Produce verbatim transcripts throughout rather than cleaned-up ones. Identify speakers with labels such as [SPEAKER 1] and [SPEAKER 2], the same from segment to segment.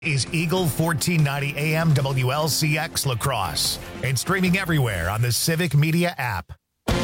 [SPEAKER 1] Is Eagle fourteen ninety A M W L C X La Crosse and streaming everywhere on the Civic Media app.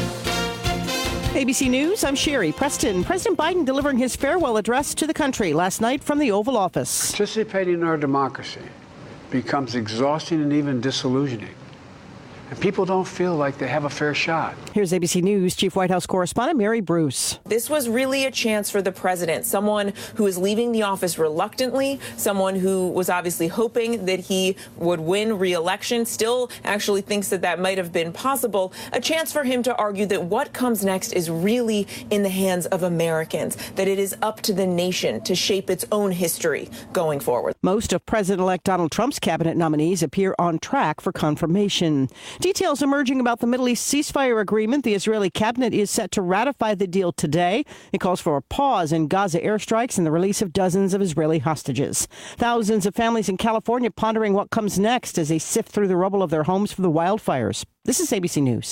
[SPEAKER 2] A B C News, I'm Sherry Preston. President Biden delivering his farewell address to the country last night from the Oval Office.
[SPEAKER 3] Participating in our democracy becomes exhausting and even disillusioning. And people don't feel like they have a fair shot.
[SPEAKER 2] Here's A B C News Chief White House correspondent Mary Bruce.
[SPEAKER 4] This was really a chance for the president, someone who is leaving the office reluctantly, someone who was obviously hoping that he would win re-election, still actually thinks that that might have been possible, a chance for him to argue that what comes next is really in the hands of Americans, that it is up to the nation to shape its own history going forward.
[SPEAKER 2] Most of President-elect Donald Trump's cabinet nominees appear on track for confirmation. Details emerging about the Middle East ceasefire agreement. The Israeli cabinet is set to ratify the deal today. It calls for a pause in Gaza airstrikes and the release of dozens of Israeli hostages. Thousands of families in California pondering what comes next as they sift through the rubble of their homes for the wildfires. This is A B C News.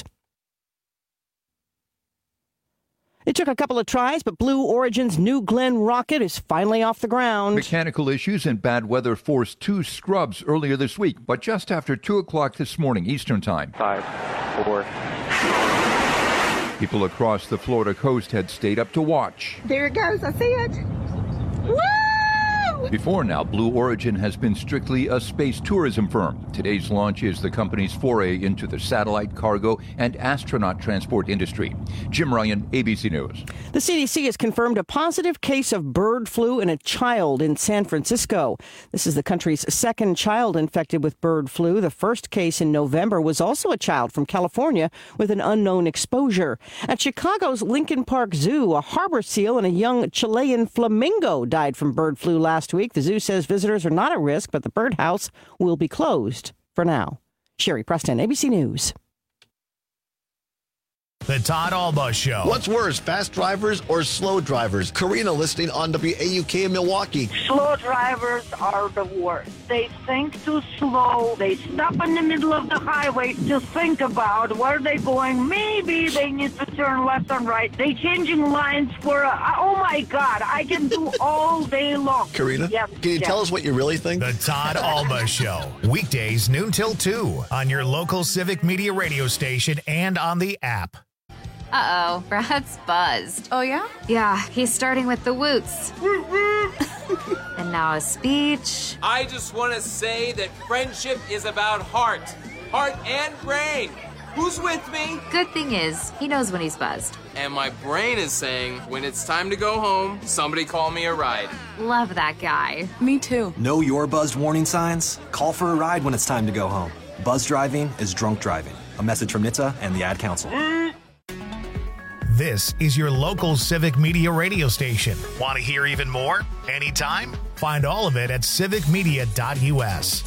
[SPEAKER 2] It took a couple of tries, but Blue Origin's New Glenn rocket is finally off the ground.
[SPEAKER 5] Mechanical issues and bad weather forced two scrubs earlier this week, but just after two o'clock this morning Eastern Time.
[SPEAKER 6] Five, four.
[SPEAKER 5] People across the Florida coast had stayed up to watch.
[SPEAKER 7] There it goes. I see it. Woo!
[SPEAKER 5] Before now, Blue Origin has been strictly a space tourism firm. Today's launch is the company's foray into the satellite, cargo, and astronaut transport industry. Jim Ryan, A B C News.
[SPEAKER 2] The C D C has confirmed a positive case of bird flu in a child in San Francisco. This is the country's second child infected with bird flu. The first case in November was also a child from California with an unknown exposure. At Chicago's Lincoln Park Zoo, a harbor seal and a young Chilean flamingo died from bird flu last week. The zoo says visitors are not at risk, but the birdhouse will be closed for now. Sherry Preston, A B C News.
[SPEAKER 1] The Todd Alba Show.
[SPEAKER 8] What's worse, fast drivers or slow drivers? Karina listening on W A U K in Milwaukee.
[SPEAKER 9] Slow drivers are the worst. They think too slow. They stop in the middle of the highway to think about where they're going. Maybe they need to turn left and right. They changing lines for a, oh my God, I can do all day long.
[SPEAKER 8] Karina,
[SPEAKER 9] yes,
[SPEAKER 8] can you
[SPEAKER 9] yes.
[SPEAKER 8] tell us what you really think?
[SPEAKER 1] The Todd Alba Show. Weekdays noon till two on your local Civic Media radio station and on the app.
[SPEAKER 10] Uh-oh, Brad's buzzed.
[SPEAKER 11] Oh, yeah?
[SPEAKER 10] Yeah, he's starting with the woots. And now a speech.
[SPEAKER 12] I just want to say that friendship is about heart. Heart and brain. Who's with me?
[SPEAKER 10] Good thing is, he knows when he's buzzed.
[SPEAKER 12] And my brain is saying, when it's time to go home, somebody call me a ride.
[SPEAKER 10] Love that guy.
[SPEAKER 11] Me too.
[SPEAKER 13] Know your buzzed warning signs? Call for a ride when it's time to go home. Buzz driving is drunk driving. A message from N H T S A and the Ad Council.
[SPEAKER 1] This is your local Civic Media radio station. Want to hear even more? Anytime? Find all of it at civic media dot U S.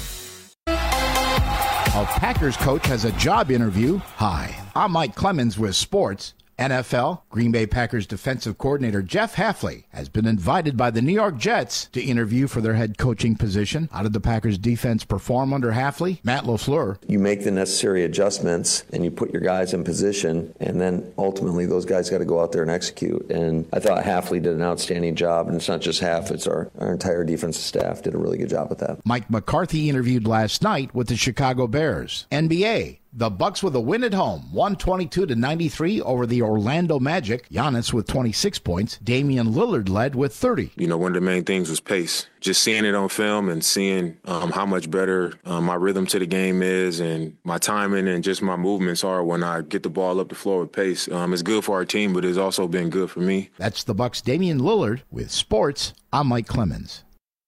[SPEAKER 14] A Packers coach has a job interview. Hi, I'm Mike Clemens with sports. N F L, Green Bay Packers defensive coordinator Jeff Hafley has been invited by the New York Jets to interview for their head coaching position. How did the Packers defense perform under Hafley? Matt LaFleur.
[SPEAKER 15] You make the necessary adjustments and you put your guys in position, and then ultimately those guys got to go out there and execute. And I thought Hafley did an outstanding job, and it's not just Haf, it's our, our entire defensive staff did a really good job with that.
[SPEAKER 14] Mike McCarthy interviewed last night with the Chicago Bears. N B A. The Bucks with a win at home, one twenty-two to ninety-three over the Orlando Magic. Giannis with twenty-six points. Damian Lillard led with thirty.
[SPEAKER 16] You know, one of the main things was pace. Just seeing it on film and seeing um, how much better um, my rhythm to the game is and my timing and just my movements are when I get the ball up the floor with pace. Um, it's good for our team, but it's also been good for me.
[SPEAKER 14] That's the Bucks' Damian Lillard with sports. I'm Mike Clemens.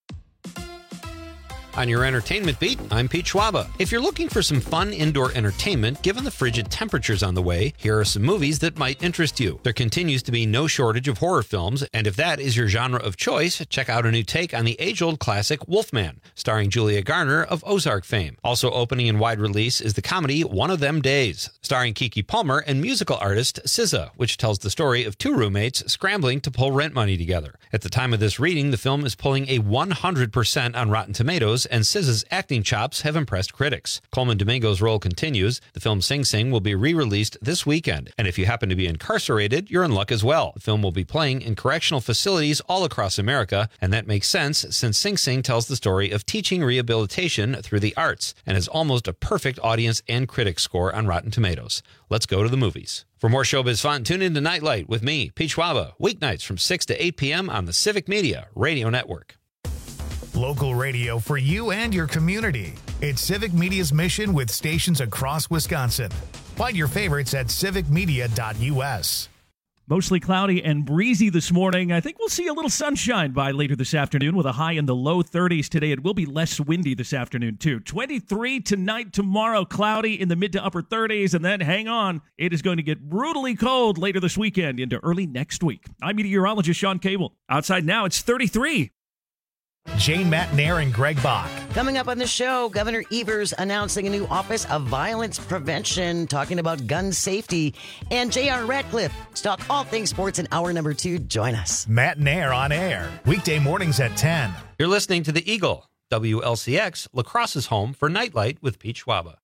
[SPEAKER 17] On your entertainment beat, I'm Pete Schwaba. If you're looking for some fun indoor entertainment, given the frigid temperatures on the way, here are some movies that might interest you. There continues to be no shortage of horror films, and if that is your genre of choice, check out a new take on the age-old classic Wolfman, starring Julia Garner of Ozark fame. Also opening in wide release is the comedy One of Them Days, starring Keke Palmer and musical artist S Z A, which tells the story of two roommates scrambling to pull rent money together. At the time of this reading, the film is pulling a one hundred percent on Rotten Tomatoes Tomatoes, and S Z A's acting chops have impressed critics. Coleman Domingo's role continues. The film Sing Sing will be re-released this weekend, and if you happen to be incarcerated, you're in luck as well. The film will be playing in correctional facilities all across America, and that makes sense since Sing Sing tells the story of teaching rehabilitation through the arts and has almost a perfect audience and critic score on Rotten Tomatoes. Let's go to the movies. For more showbiz fun, tune in to Nightlight with me, Pete Schwaba, weeknights from six to eight p.m. on the Civic Media Radio Network.
[SPEAKER 1] Local radio for you and your community. It's Civic Media's mission with stations across Wisconsin. Find your favorites at civic media dot u s.
[SPEAKER 6] Mostly cloudy and breezy this morning. I think we'll see a little sunshine by later this afternoon with a high in the low thirties today. It will be less windy this afternoon, too. twenty-three tonight, tomorrow, cloudy in the mid to upper thirties. And then hang on, it is going to get brutally cold later this weekend into early next week. I'm meteorologist Sean Cable. Outside now, it's thirty-three.
[SPEAKER 1] Jane Matnair and Greg Bach.
[SPEAKER 11] Coming up on the show, Governor Evers announcing a new Office of Violence Prevention, talking about gun safety, and J R. Ratcliffe. Talk all things sports in hour number two. Join us.
[SPEAKER 1] Matnair on air, weekday mornings at ten.
[SPEAKER 17] You're listening to The Eagle, W L C X, La Crosse's home for Nightlight with Pete Schwaba.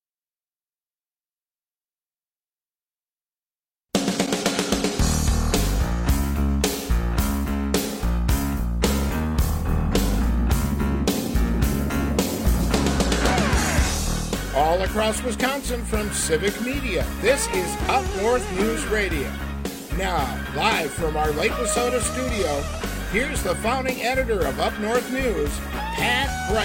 [SPEAKER 14] All across Wisconsin from Civic Media, this is Up North News Radio. Now, live from our Lake Wissota studio, here's the founding editor of Up North News, Pat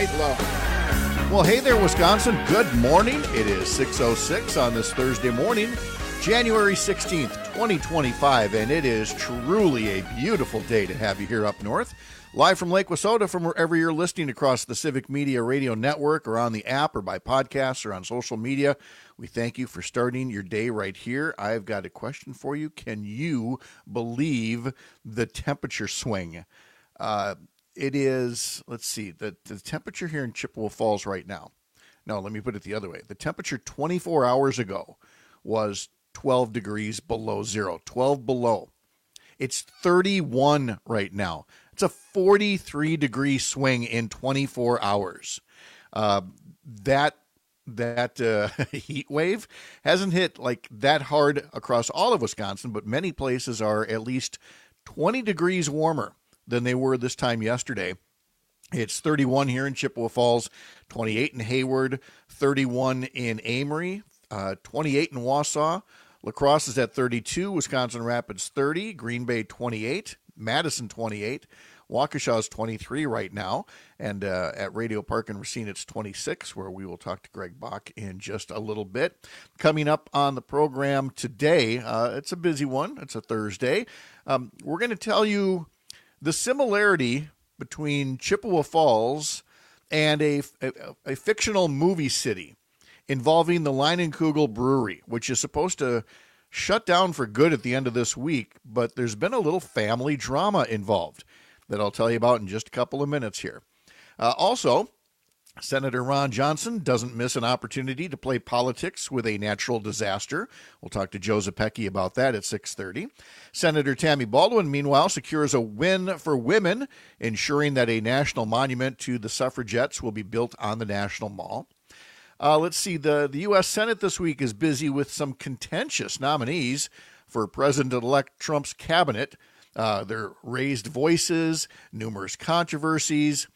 [SPEAKER 14] Brightlow.
[SPEAKER 18] Well, hey there, Wisconsin. Good morning. It is six oh six on this Thursday morning, January sixteenth, twenty twenty-five, and it is truly a beautiful day to have you here up north. Live from Lake Wissota, from wherever you're listening across the Civic Media Radio Network or on the app or by podcast or on social media, we thank you for starting your day right here. I've got a question for you. Can you believe the temperature swing? Uh, it is, let's see, the, the temperature here in Chippewa Falls right now. No, let me put it the other way. The temperature twenty-four hours ago was twelve degrees below zero, twelve below. It's thirty-one right now. It's a forty-three degree swing in twenty-four hours. Uh, that that uh, heat wave hasn't hit like that hard across all of Wisconsin, but many places are at least twenty degrees warmer than they were this time yesterday. It's thirty-one here in Chippewa Falls, twenty-eight in Hayward, thirty-one in Amory, uh, twenty-eight in Wausau. La Crosse is at thirty-two, Wisconsin Rapids thirty, Green Bay twenty-eight, Madison twenty-eight, Waukesha is twenty-three right now, and uh, at Radio Park in Racine it's twenty-six, where we will talk to Greg Bach in just a little bit. Coming up on the program today, uh, it's a busy one. It's a Thursday. Um, we're going to tell you the similarity between Chippewa Falls and a, a, a fictional movie city involving the Leinenkugel Brewery, which is supposed to shut down for good at the end of this week, but there's been a little family drama involved that I'll tell you about in just a couple of minutes here. Uh, also, Senator Ron Johnson doesn't miss an opportunity to play politics with a natural disaster. We'll talk to Joe Zepecki about that at six thirty. Senator Tammy Baldwin, meanwhile, secures a win for women, ensuring that a national monument to the suffragettes will be built on the National Mall. Uh, let's see, the, the U S Senate this week is busy with some contentious nominees for President-elect Trump's cabinet. Uh, there are raised voices, numerous controversies.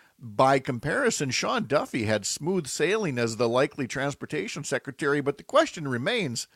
[SPEAKER 18] By comparison, Sean Duffy had smooth sailing as the likely transportation secretary, but the question remains,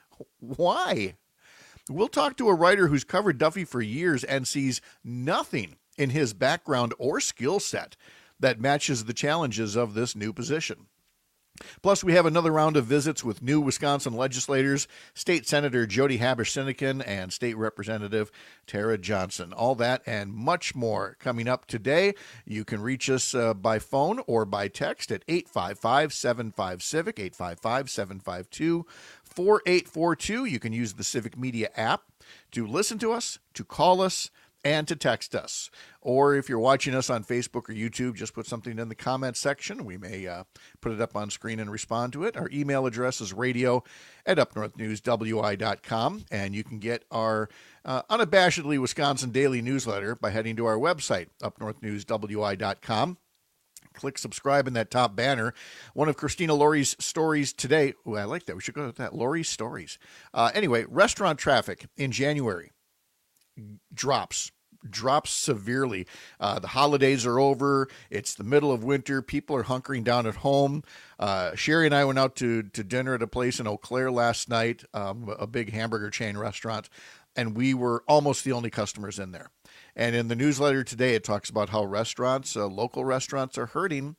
[SPEAKER 18] why? We'll talk to a writer who's covered Duffy for years and sees nothing in his background or skill set that matches the challenges of this new position. Plus, we have another round of visits with new Wisconsin legislators, State Senator Jody Habush-Sinekin and State Representative Tara Johnson. All that and much more coming up today. You can reach us uh, by phone or by text at eight five five, seven five, CIVIC, eight five five, seven five two, four eight four two. You can use the Civic Media app to listen to us, to call us, and to text us. Or if you're watching us on Facebook or YouTube, just put something in the comments section. We may uh, put it up on screen and respond to it. Our email address is radio at up north news w i dot com, and you can get our uh, unabashedly Wisconsin daily newsletter by heading to our website, up north news w i dot com. Click subscribe in that top banner. One of Christina Laurie's stories today. Ooh, I like that. We should go with that. Laurie's stories. Uh, anyway, restaurant traffic in January drops. drops severely. Uh, the holidays are over. It's the middle of winter. People are hunkering down at home. Uh, Sherry and I went out to, to dinner at a place in Eau Claire last night, um, a big hamburger chain restaurant, and we were almost the only customers in there. And in the newsletter today, it talks about how restaurants, uh, local restaurants are hurting.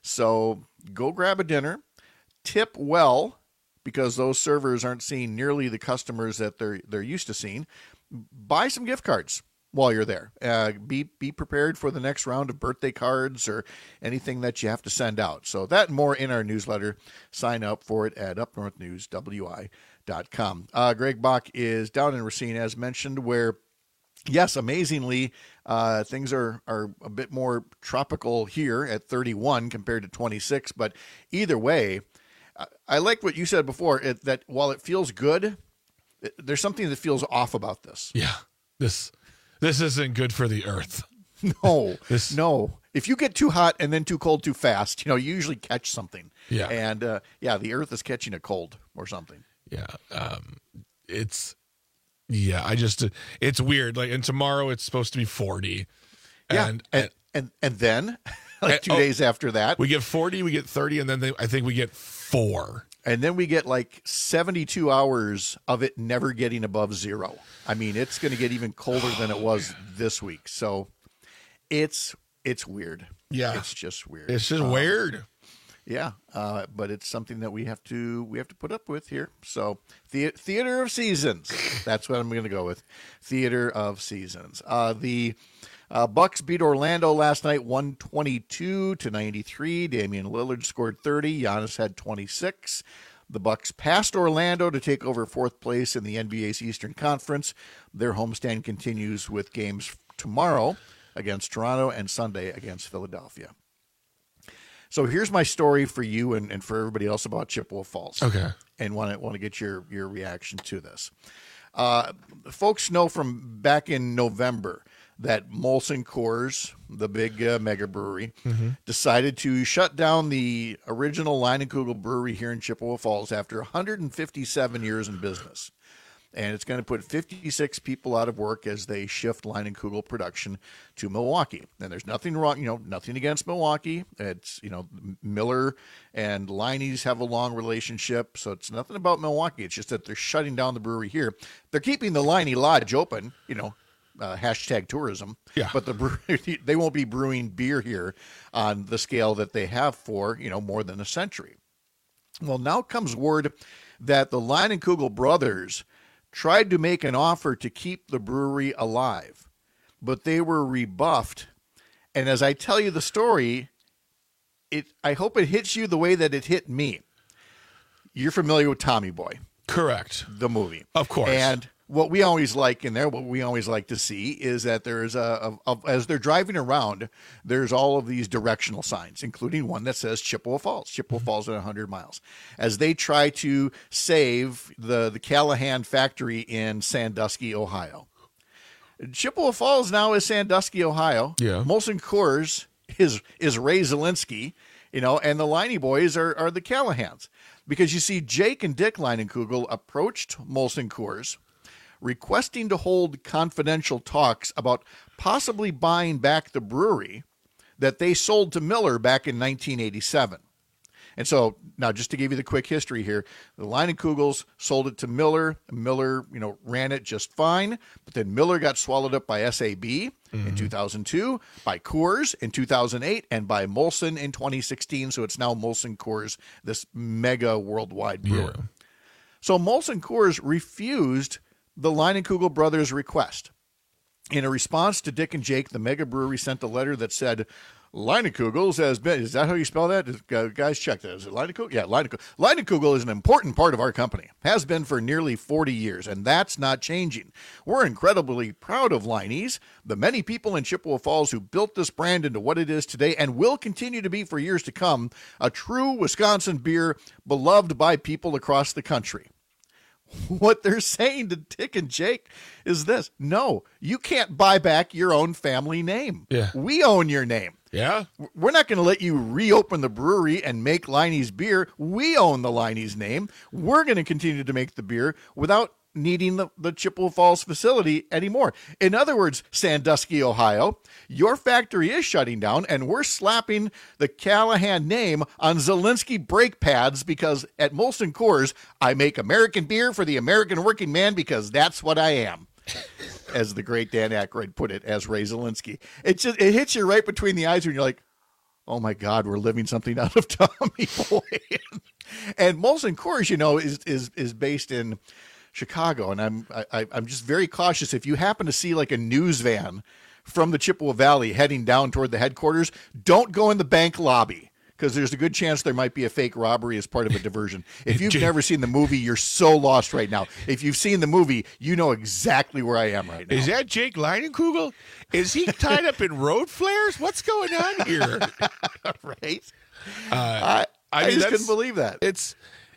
[SPEAKER 18] So go grab a dinner, tip well, because those servers aren't seeing nearly the customers that they're they're used to seeing. Buy some gift cards while you're there. Uh, be be prepared for the next round of birthday cards or anything that you have to send out. So that and more in our newsletter. Sign up for it at up north news w i dot com. Uh, Greg Bach is down in Racine, as mentioned, where, yes, amazingly, uh, things are, are a bit more tropical here at thirty-one compared to twenty-six. But either way, I, I like what you said before, it, that while it feels good, it, there's something that feels off about this.
[SPEAKER 19] Yeah, this... This isn't good for the earth.
[SPEAKER 18] No,
[SPEAKER 19] this,
[SPEAKER 18] no. If you get too hot and then too cold too fast, you know, you usually catch something.
[SPEAKER 19] Yeah.
[SPEAKER 18] And, uh, yeah, the earth is catching a cold or something.
[SPEAKER 19] Yeah. Um, it's, yeah, I just, it's weird. Like, and tomorrow it's supposed to be forty.
[SPEAKER 18] Yeah.
[SPEAKER 19] And,
[SPEAKER 18] and, and, and then, like two
[SPEAKER 19] oh,
[SPEAKER 18] days after that,
[SPEAKER 19] we get forty, we get thirty, and then they, I think we get four.
[SPEAKER 18] And then we get like seventy-two hours of it never getting above zero. I mean, it's going to get even colder than it was this week. So it's it's weird.
[SPEAKER 19] Yeah,
[SPEAKER 18] it's just weird.
[SPEAKER 19] It's just
[SPEAKER 18] um,
[SPEAKER 19] weird.
[SPEAKER 18] Yeah, uh, but it's something that we have to we have to put up with here. So the theater of seasons. That's what I'm going to go with. Theater of seasons. Uh, the Uh, Bucks beat Orlando last night, one twenty-two to ninety-three. Damian Lillard scored thirty. Giannis had twenty-six. The Bucks passed Orlando to take over fourth place in the N B A's Eastern Conference. Their homestand continues with games tomorrow against Toronto and Sunday against Philadelphia. So here's my story for you and, and for everybody else about Chippewa Falls.
[SPEAKER 19] Okay.
[SPEAKER 18] And want to want to get your, your reaction to this. Uh, folks know from back in November that Molson Coors, the big uh, mega brewery,
[SPEAKER 19] mm-hmm.
[SPEAKER 18] decided to shut down the original Leinenkugel brewery here in Chippewa Falls after one hundred fifty-seven years in business. And it's going to put fifty-six people out of work as they shift Leinenkugel production to Milwaukee. And there's nothing wrong, you know, nothing against Milwaukee. It's, you know, Miller and Leinie's have a long relationship, so it's nothing about Milwaukee. It's just that they're shutting down the brewery here. They're keeping the Leinie Lodge open, you know, uh, hashtag tourism.
[SPEAKER 19] Yeah.
[SPEAKER 18] But the brewery, they won't be brewing beer here on the scale that they have for, you know, more than a century. Well, now comes word that the Leinenkugel brothers tried to make an offer to keep the brewery alive, but they were rebuffed. And as I tell you the story, it I hope it hits you the way that it hit me. You're familiar with Tommy Boy.
[SPEAKER 19] Correct.
[SPEAKER 18] The movie.
[SPEAKER 19] Of course.
[SPEAKER 18] And what we always like in there, what we always like to see is that there's a, a, a as they're driving around, there's all of these directional signs, including one that says Chippewa Falls, Chippewa mm-hmm. Falls at one hundred miles, as they try to save the, the Callahan factory in Sandusky, Ohio. Chippewa Falls now is Sandusky, Ohio.
[SPEAKER 19] Yeah.
[SPEAKER 18] Molson Coors is, is Ray Zielinski, you know, and the Leinie boys are, are the Callahans. Because you see, Jake and Dick Leinenkugel approached Molson Coors requesting to hold confidential talks about possibly buying back the brewery that they sold to Miller back in nineteen eighty-seven. And so now just to give you the quick history here, the Leinenkugels sold it to Miller. Miller, you know, ran it just fine, but then Miller got swallowed up by S A B mm-hmm. in two thousand two, by Coors in two thousand eight, and by Molson in twenty sixteen. So it's now Molson Coors, this mega worldwide brewer.
[SPEAKER 19] Yeah.
[SPEAKER 18] So Molson Coors refused the Leinenkugel brothers' request. In a response to Dick and Jake, the mega brewery sent a letter that said, Leinenkugels has been, is that how you spell that? Uh, guys, check that. Is it Leinenkugel? Yeah, Leinenkugel. Leinenkugel is an important part of our company, has been for nearly forty years, and that's not changing. We're incredibly proud of Leinie's, the many people in Chippewa Falls who built this brand into what it is today and will continue to be for years to come, a true Wisconsin beer beloved by people across the country. what they're saying to Dick and Jake is this. No, you can't buy back your own family name.
[SPEAKER 19] Yeah.
[SPEAKER 18] We own your name.
[SPEAKER 19] Yeah.
[SPEAKER 18] We're not going to let you reopen the brewery and make Leinie's beer. We own the Leinie's name. We're going to continue to make the beer without needing the, the Chippewa Falls facility anymore. In other words, Sandusky, Ohio, your factory is shutting down, and we're slapping the Callahan name on Zelensky brake pads because at Molson Coors, I make American beer for the American working man because that's what I am. As the great Dan Aykroyd put it, as Ray Zelensky. It just it hits you right between the eyes when you're like, oh my God, we're living something out of Tommy Boy. And Molson Coors, you know, is is is based in Chicago, and I'm I, I'm just very cautious. If you happen to see like a news van from the Chippewa Valley heading down toward the headquarters, don't go in the bank lobby because there's a good chance there might be a fake robbery as part of a diversion. If you've never seen the movie, you're so lost right now. If you've seen the movie, you know exactly where I am right now.
[SPEAKER 19] Is that Jake Leinenkugel? Is he tied up in road flares? What's going on here?
[SPEAKER 18] Right?
[SPEAKER 19] Uh,
[SPEAKER 18] I, I, I mean, just couldn't believe that.
[SPEAKER 19] It's.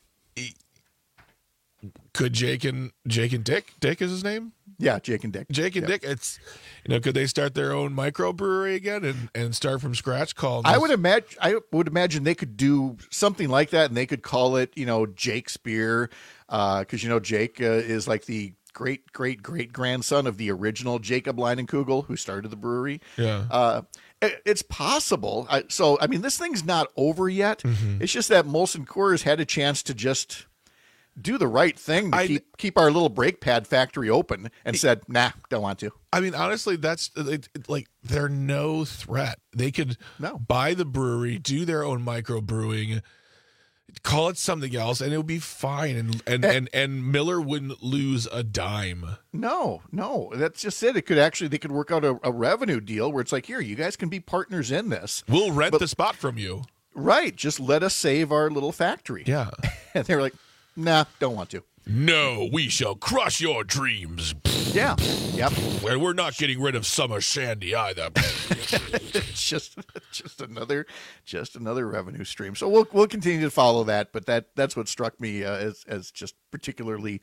[SPEAKER 19] Could Jake and Jake and Dick? Dick is his name?
[SPEAKER 18] Yeah, Jake and Dick.
[SPEAKER 19] Jake and
[SPEAKER 18] yep.
[SPEAKER 19] Dick. It's you know, could they start their own microbrewery again and, and start from scratch? Called
[SPEAKER 18] I would imagine. I would imagine they could do something like that, and they could call it, you know, Jake's Beer, because uh, you know Jake uh, is like the great great great grandson of the original Jacob Leinenkugel who started the brewery.
[SPEAKER 19] Yeah.
[SPEAKER 18] Uh, it, it's possible. I, so I mean, this thing's not over yet.
[SPEAKER 19] Mm-hmm.
[SPEAKER 18] It's just that Molson Coors had a chance to just do the right thing to
[SPEAKER 19] I,
[SPEAKER 18] keep keep our little brake pad factory open, and said, nah, don't want to.
[SPEAKER 19] I mean, honestly, that's it, it, like they're no threat. They could
[SPEAKER 18] no.
[SPEAKER 19] buy the brewery, do their own microbrewing, call it something else, and it would be fine. And and, and, and and Miller wouldn't lose a dime.
[SPEAKER 18] No, no, that's just it. It could actually, they could work out a, a revenue deal where it's like, here, you guys can be partners in this.
[SPEAKER 19] We'll rent
[SPEAKER 18] but,
[SPEAKER 19] the spot from you.
[SPEAKER 18] Right. Just let us save our little factory.
[SPEAKER 19] Yeah.
[SPEAKER 18] And they were like, nah, don't want to.
[SPEAKER 19] No, we shall crush your dreams.
[SPEAKER 18] Yeah. Yep.
[SPEAKER 19] And we're not getting rid of Summer Shandy either.
[SPEAKER 18] just just another just another revenue stream. So we'll we'll continue to follow that, but that that's what struck me uh, as as just particularly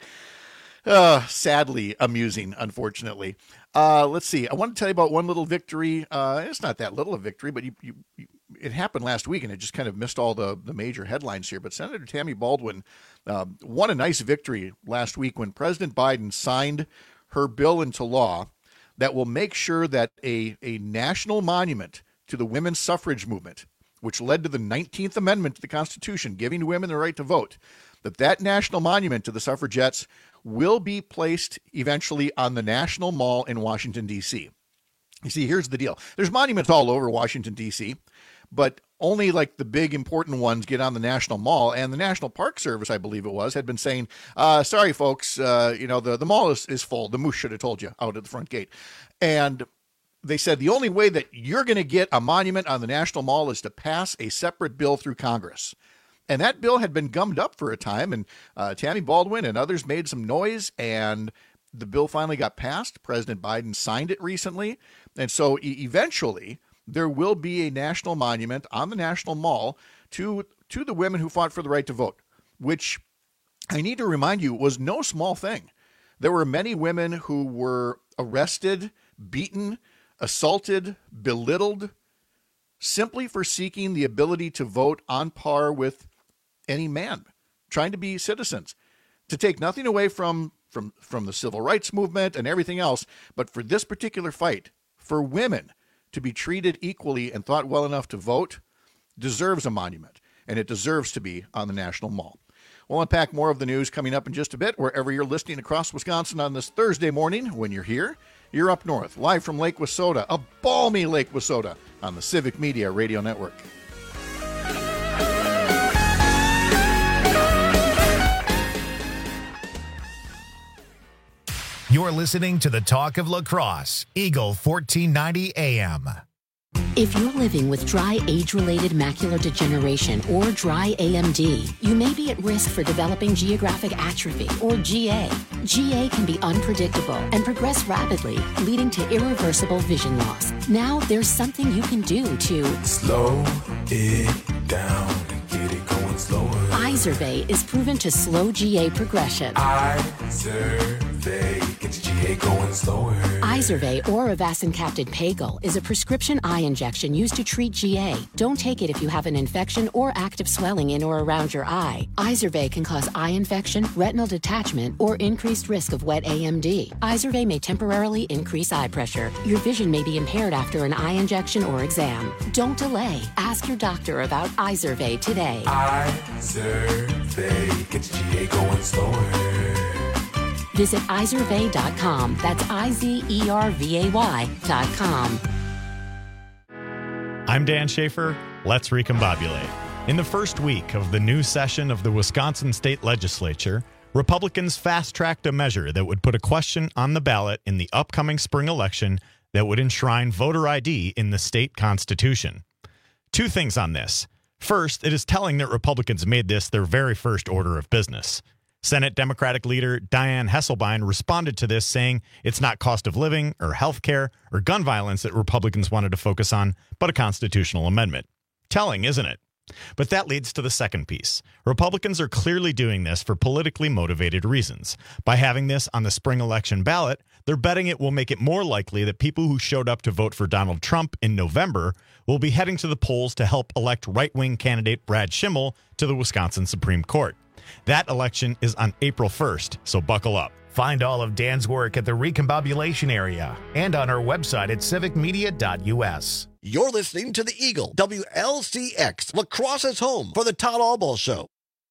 [SPEAKER 18] uh, sadly amusing, unfortunately. Uh, let's see. I want to tell you about one little victory. Uh, it's not that little a victory, but you, you, you it happened last week, and it just kind of missed all the, the major headlines here. But Senator Tammy Baldwin uh, won a nice victory last week when President Biden signed her bill into law that will make sure that a, a national monument to the women's suffrage movement, which led to the nineteenth Amendment to the Constitution, giving women the right to vote, that that national monument to the suffragettes will be placed eventually on the National Mall in Washington, D C. You see, here's the deal. There's monuments all over Washington, D C, but only like the big important ones get on the National Mall. And the National Park Service, I believe it was, had been saying, uh, sorry, folks, uh, you know, the, the mall is, is full. The moose should have told you out at the front gate. And they said the only way that you're going to get a monument on the National Mall is to pass a separate bill through Congress. And that bill had been gummed up for a time, and uh, Tammy Baldwin and others made some noise, and the bill finally got passed. President Biden signed it recently. And so e- eventually there will be a national monument on the National Mall to to the women who fought for the right to vote, which I need to remind you was no small thing. There were many women who were arrested, beaten, assaulted, belittled, simply for seeking the ability to vote on par with any man, trying to be citizens, to take nothing away from, from, from the civil rights movement and everything else, but for this particular fight, for women to be treated equally and thought well enough to vote, deserves a monument, and it deserves to be on the National Mall. We'll unpack more of the news coming up in just a bit, wherever you're listening across Wisconsin on this Thursday morning. When you're here, you're up north, live from Lake Wissota, a balmy Lake Wissota, on the Civic Media Radio Network.
[SPEAKER 1] You're listening to the Talk of La Crosse, Eagle fourteen ninety A M.
[SPEAKER 20] If you're living with dry age-related macular degeneration or dry A M D, you may be at risk for developing geographic atrophy or G A. G A can be unpredictable and progress rapidly, leading to irreversible vision loss. Now there's something you can do to
[SPEAKER 21] slow it down and get it going slower.
[SPEAKER 20] Eyes Izervay is proven to slow G A progression.
[SPEAKER 21] Izervay gets G A going slower.
[SPEAKER 20] Izervay or avacincaptad pagel is a prescription eye injection used to treat G A. Don't take it if you have an infection or active swelling in or around your eye. Izervay can cause eye infection, retinal detachment, or increased risk of wet A M D. Izervay may temporarily increase eye pressure. Your vision may be impaired after an eye injection or exam. Don't delay. Ask your doctor about Izervay today.
[SPEAKER 21] Izervay gets G A going slower.
[SPEAKER 20] Visit Izervay dot com. That's I Z E R V A Y dot com.
[SPEAKER 22] I'm Dan Schaefer. Let's recombobulate. In the first week of the new session of the Wisconsin State Legislature, Republicans fast-tracked a measure that would put a question on the ballot in the upcoming spring election that would enshrine voter I D in the state constitution. Two things on this. First, it is telling that Republicans made this their very first order of business. Senate Democratic leader Dianne Hesselbein responded to this saying it's not cost of living or health care or gun violence that Republicans wanted to focus on, but a constitutional amendment. Telling, isn't it? But that leads to the second piece. Republicans are clearly doing this for politically motivated reasons. By having this on the spring election ballot, they're betting it will make it more likely that people who showed up to vote for Donald Trump in November will be heading to the polls to help elect right-wing candidate Brad Schimmel to the Wisconsin Supreme Court. That election is on April first, so buckle up.
[SPEAKER 1] Find all of Dan's work at the Recombobulation area and on our website at civic media dot U S.
[SPEAKER 8] You're listening to the Eagle, W L C X, Lacrosse's home for the Todd Albaugh Show.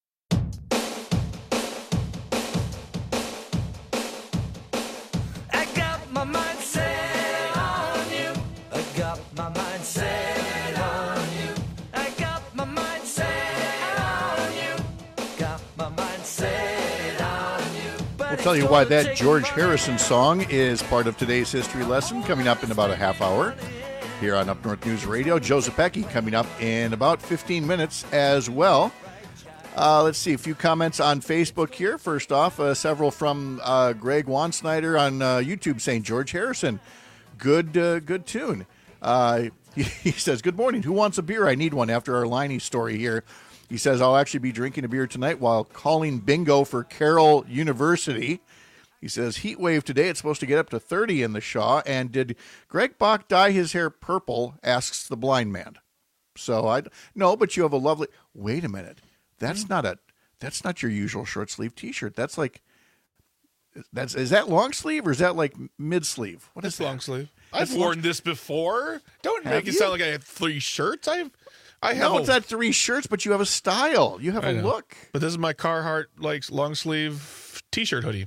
[SPEAKER 21] I got my mind set on you. I got my mind set on you. I got my mind set on you. Got my mind set on you.
[SPEAKER 18] We'll tell you why that George Harrison song is part of today's history lesson coming up in about a half hour here on Up North News Radio. Joe Zepecki coming up in about fifteen minutes as well. Uh, let's see, a few comments on Facebook here. First off, uh, several from uh, Greg Wansnyder on uh, YouTube saying, George Harrison, good uh, good tune. Uh, he, he says, good morning. Who wants a beer? I need one after our Liney story here. He says, I'll actually be drinking a beer tonight while calling bingo for Carroll University. He says, heat wave today. It's supposed to get up to thirty in the Shaw. And did Greg Bach dye his hair purple, asks the blind man. So, I no, but you have a lovely, wait a minute. That's not a, that's not your usual short sleeve t-shirt. That's like, that's, is that long sleeve or is that like mid sleeve? What is
[SPEAKER 19] It's
[SPEAKER 18] that?
[SPEAKER 19] long sleeve.
[SPEAKER 18] That's
[SPEAKER 19] I've worn
[SPEAKER 18] long-
[SPEAKER 19] this before. Don't
[SPEAKER 18] Have
[SPEAKER 19] make it
[SPEAKER 18] you?
[SPEAKER 19] sound like I have three shirts. I have, I have
[SPEAKER 18] No,
[SPEAKER 19] a,
[SPEAKER 18] it's not three shirts, but you have a style. You have
[SPEAKER 19] I
[SPEAKER 18] a
[SPEAKER 19] know.
[SPEAKER 18] look.
[SPEAKER 19] But this is my Carhartt like long sleeve t-shirt hoodie.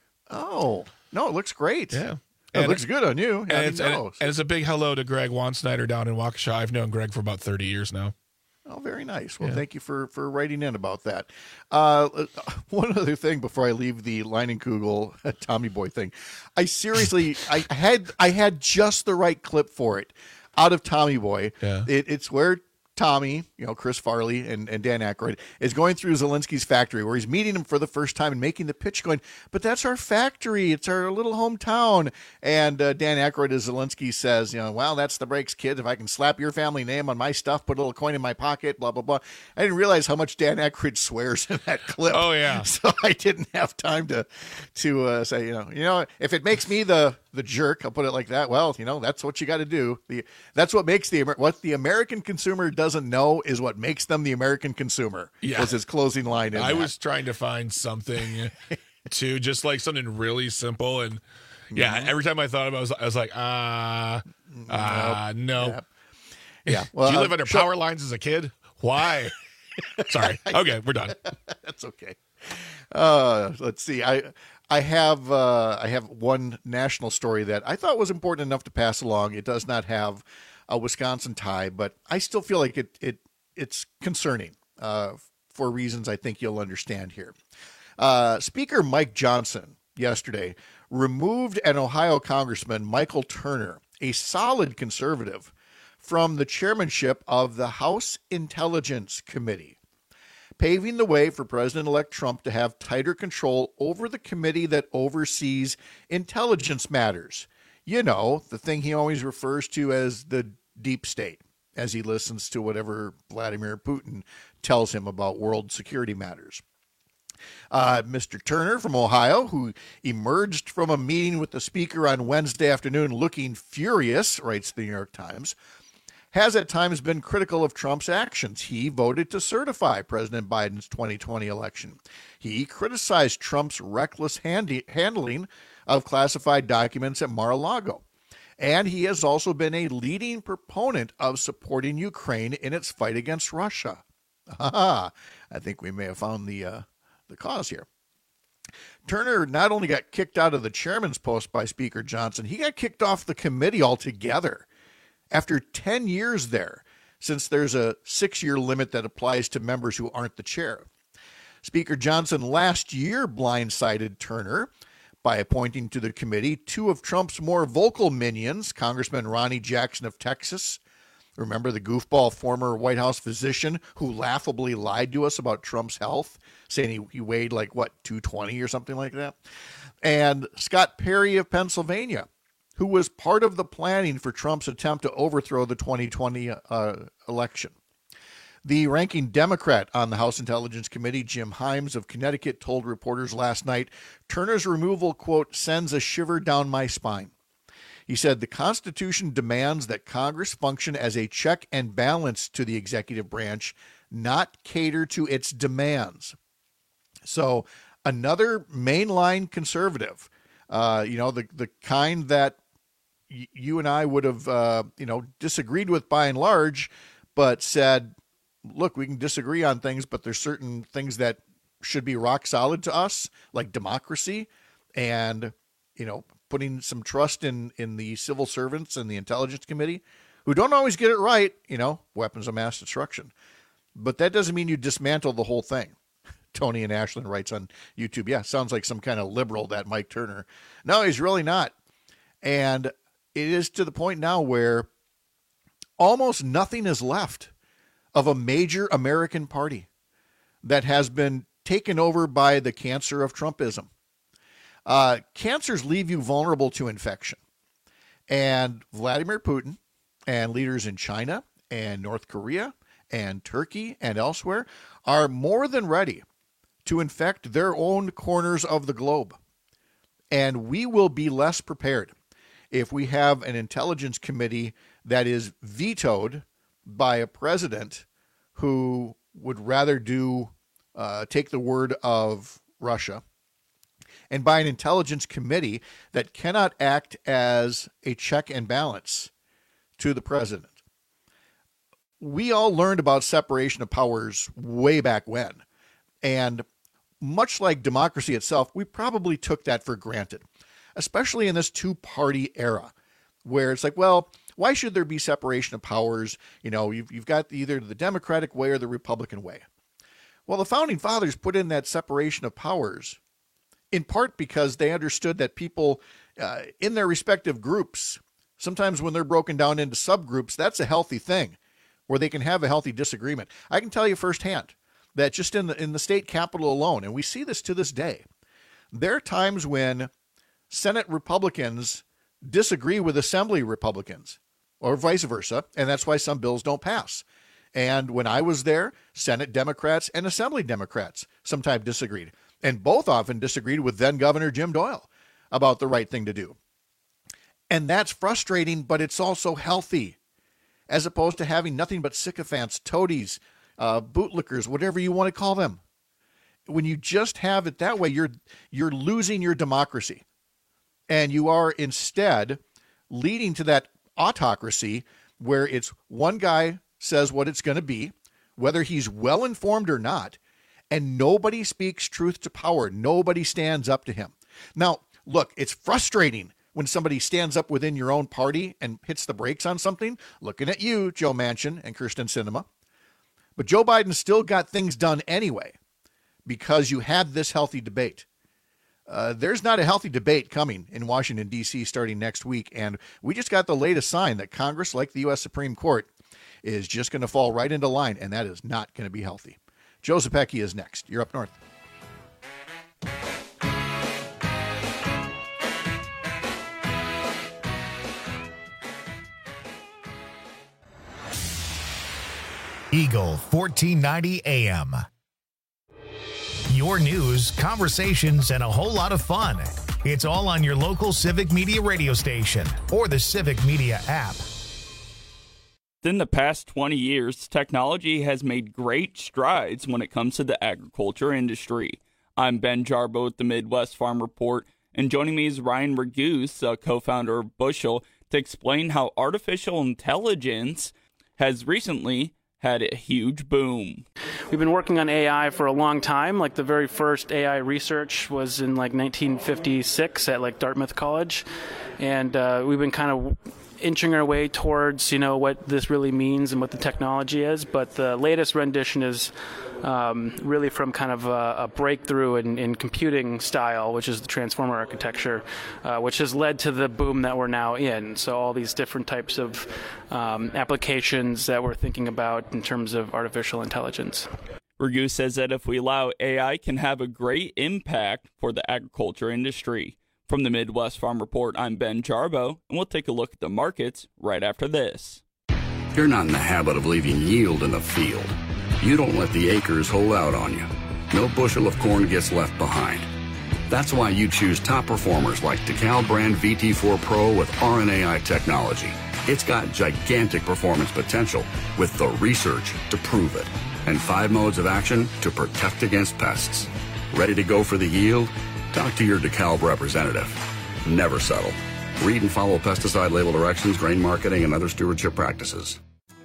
[SPEAKER 18] Oh, no, it looks great.
[SPEAKER 19] Yeah.
[SPEAKER 18] It looks good on you.
[SPEAKER 19] And
[SPEAKER 18] How do
[SPEAKER 19] it's,
[SPEAKER 18] you
[SPEAKER 19] and,
[SPEAKER 18] know?
[SPEAKER 19] it- and it's a big hello to Greg Wansnyder down in Waukesha. I've known Greg for about thirty years now.
[SPEAKER 18] Oh, very nice. Well,
[SPEAKER 19] Yeah.
[SPEAKER 18] thank you for, for writing in about that. Uh, one other thing before I leave the Leinenkugel Tommy Boy thing, I seriously, I had I had just the right clip for it out of Tommy Boy.
[SPEAKER 19] Yeah.
[SPEAKER 18] It, it's where Tommy, you know, Chris Farley and, and Dan Aykroyd is going through Zelensky's factory where he's meeting him for the first time and making the pitch going, but that's our factory. It's our little hometown. And uh, Dan Aykroyd, as Zelensky says, you know, well, that's the breaks, kid. If I can slap your family name on my stuff, put a little coin in my pocket, blah, blah, blah. I didn't realize how much Dan Aykroyd swears in that clip.
[SPEAKER 19] Oh, yeah.
[SPEAKER 18] So I didn't have time to, to uh, say, you know, you know, if it makes me the, the jerk, I'll put it like that. Well, you know, that's what you got to do. The, that's what makes the, Amer- what the American consumer doesn't know is what makes them the American consumer.
[SPEAKER 19] Yeah.
[SPEAKER 18] Was his closing line. In
[SPEAKER 19] I
[SPEAKER 18] that.
[SPEAKER 19] was trying to find something to just like something really simple. And yeah,
[SPEAKER 18] Mhm.
[SPEAKER 19] every time I thought about it, I was, I was like, ah, ah, no.
[SPEAKER 18] Yeah. Yeah. Well,
[SPEAKER 19] Did you live
[SPEAKER 18] uh,
[SPEAKER 19] under
[SPEAKER 18] sure.
[SPEAKER 19] power lines as a kid? Why? Sorry. Okay, we're done.
[SPEAKER 18] That's okay. Uh, let's see. I I have uh, I have one national story that I thought was important enough to pass along. It does not have a Wisconsin tie, but I still feel like it it it's concerning uh, for reasons I think you'll understand here. Uh, Speaker Mike Johnson yesterday removed an Ohio Congressman, Michael Turner, a solid conservative, from the chairmanship of the House Intelligence Committee, paving the way for President-elect Trump to have tighter control over the committee that oversees intelligence matters. You know, the thing he always refers to as the deep state. as he listens to whatever Vladimir Putin tells him about world security matters. Uh, Mister Turner from Ohio, who emerged from a meeting with the speaker on Wednesday afternoon looking furious, writes the New York Times, has at times been critical of Trump's actions. He voted to certify President Biden's twenty twenty election. He criticized Trump's reckless handy, handling of classified documents at Mar-a-Lago. And he has also been a leading proponent of supporting Ukraine in its fight against Russia. I think we may have found the uh, the cause here. Turner not only got kicked out of the chairman's post by Speaker Johnson, he got kicked off the committee altogether after ten years there, since there's a six-year limit that applies to members who aren't the chair. Speaker Johnson last year blindsided Turner by appointing to the committee two of Trump's more vocal minions, Congressman Ronnie Jackson of Texas. Remember the goofball former White House physician who laughably lied to us about Trump's health, saying he, he weighed like, what, two twenty or something like that? And Scott Perry of Pennsylvania, who was part of the planning for Trump's attempt to overthrow the twenty twenty uh, election. The ranking Democrat on the House Intelligence Committee, Jim Himes of Connecticut, told reporters last night, Turner's removal, quote, sends a shiver down my spine. He said the Constitution demands that Congress function as a check and balance to the executive branch, not cater to its demands. So another mainline conservative, uh, you know, the, the kind that y- you and I would have, uh, you know, disagreed with by and large, but said, look, we can disagree on things, but there's certain things that should be rock solid to us, like democracy and, you know, putting some trust in, in the civil servants and the Intelligence Committee, who don't always get it right, you know, weapons of mass destruction. But that doesn't mean you dismantle the whole thing. Tony and Ashland writes on YouTube, yeah, sounds like some kind of liberal, that Mike Turner. No, he's really not. And it is to the point now where almost nothing is left of a major American party that has been taken over by the cancer of Trumpism. Uh, cancers leave you vulnerable to infection. And Vladimir Putin and leaders in China and North Korea and Turkey and elsewhere are more than ready to infect their own corners of the globe. And we will be less prepared if we have an intelligence committee that is vetoed by a president who would rather do uh, take the word of Russia, and by an intelligence committee that cannot act as a check and balance to the president. We all learned about separation of powers way back when, and much like democracy itself, we probably took that for granted, especially in this two-party era where it's like, well, why should there be separation of powers? You know, you've, you've got either the Democratic way or the Republican way. Well, the Founding Fathers put in that separation of powers in part because they understood that people uh, in their respective groups, sometimes when they're broken down into subgroups, that's a healthy thing where they can have a healthy disagreement. I can tell you firsthand that just in the in the state capitol alone, and we see this to this day, there are times when Senate Republicans disagree with Assembly Republicans or vice versa, and that's why some bills don't pass. And when I was there, Senate Democrats and Assembly Democrats sometimes disagreed, and both often disagreed with then Governor Jim Doyle about the right thing to do. And that's frustrating, but it's also healthy, as opposed to having nothing but sycophants, toadies, uh, bootlickers, whatever you want to call them. When you just have it that way, you're you're losing your democracy. And you are instead leading to that autocracy where it's one guy says what it's going to be, whether he's well-informed or not, and nobody speaks truth to power. Nobody stands up to him. Now, look, it's frustrating when somebody stands up within your own party and hits the brakes on something. Looking at you, Joe Manchin and Kyrsten Sinema. But Joe Biden still got things done anyway because you had this healthy debate. Uh, there's not a healthy debate coming in Washington, D C starting next week, and we just got the latest sign that Congress, like the U S Supreme Court, is just going to fall right into line, and that is not going to be healthy. Joe Zepecki is next. You're up north.
[SPEAKER 1] Eagle fourteen ninety A M. Your news, conversations, and a whole lot of fun. It's all on your local Civic Media radio station or the Civic Media app.
[SPEAKER 3] In the past twenty years, technology has made great strides when it comes to the agriculture industry. I'm Ben Jarbo with the Midwest Farm Report, and joining me is Ryan Raguse, a co-founder of Bushel, to explain how artificial intelligence has recently had a huge boom.
[SPEAKER 4] We've been working on A I for a long time. Like the very first A I research was in like nineteen fifty-six at like Dartmouth College, and uh, we've been kind of inching our way towards, you know, what this really means and what the technology is. But the latest rendition is um, really from kind of a, a breakthrough in, in computing style, which is the transformer architecture, uh, which has led to the boom that we're now in. So all these different types of um, applications that we're thinking about in terms of artificial intelligence.
[SPEAKER 3] Raguse says that if we allow A I, can have a great impact for the agriculture industry. From the Midwest Farm Report, I'm Ben Jarbo, and we'll take a look at the markets right after this.
[SPEAKER 23] You're not in the habit of leaving yield in the field. You don't let the acres hold out on you. No bushel of corn gets left behind. That's why you choose top performers like DeKalb brand V T four Pro with R N A I technology. It's got gigantic performance potential with the research to prove it, and five modes of action to protect against pests. Ready to go for the yield? Talk to your DeKalb representative. Never settle. Read and follow pesticide label directions, grain marketing, and other stewardship practices.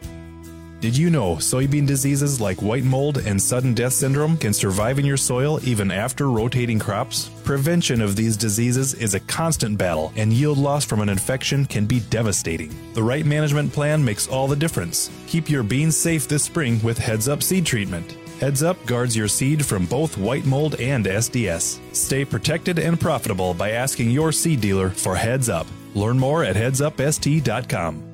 [SPEAKER 24] Did you know soybean diseases like white mold and sudden death syndrome can survive in your soil even after rotating crops? Prevention of these diseases is a constant battle, and yield loss from an infection can be devastating. The right management plan makes all the difference. Keep your beans safe this spring with Heads Up Seed Treatment. Heads Up guards your seed from both white mold and S D S. Stay protected and profitable by asking your seed dealer for Heads Up. Learn more at heads up s t dot com.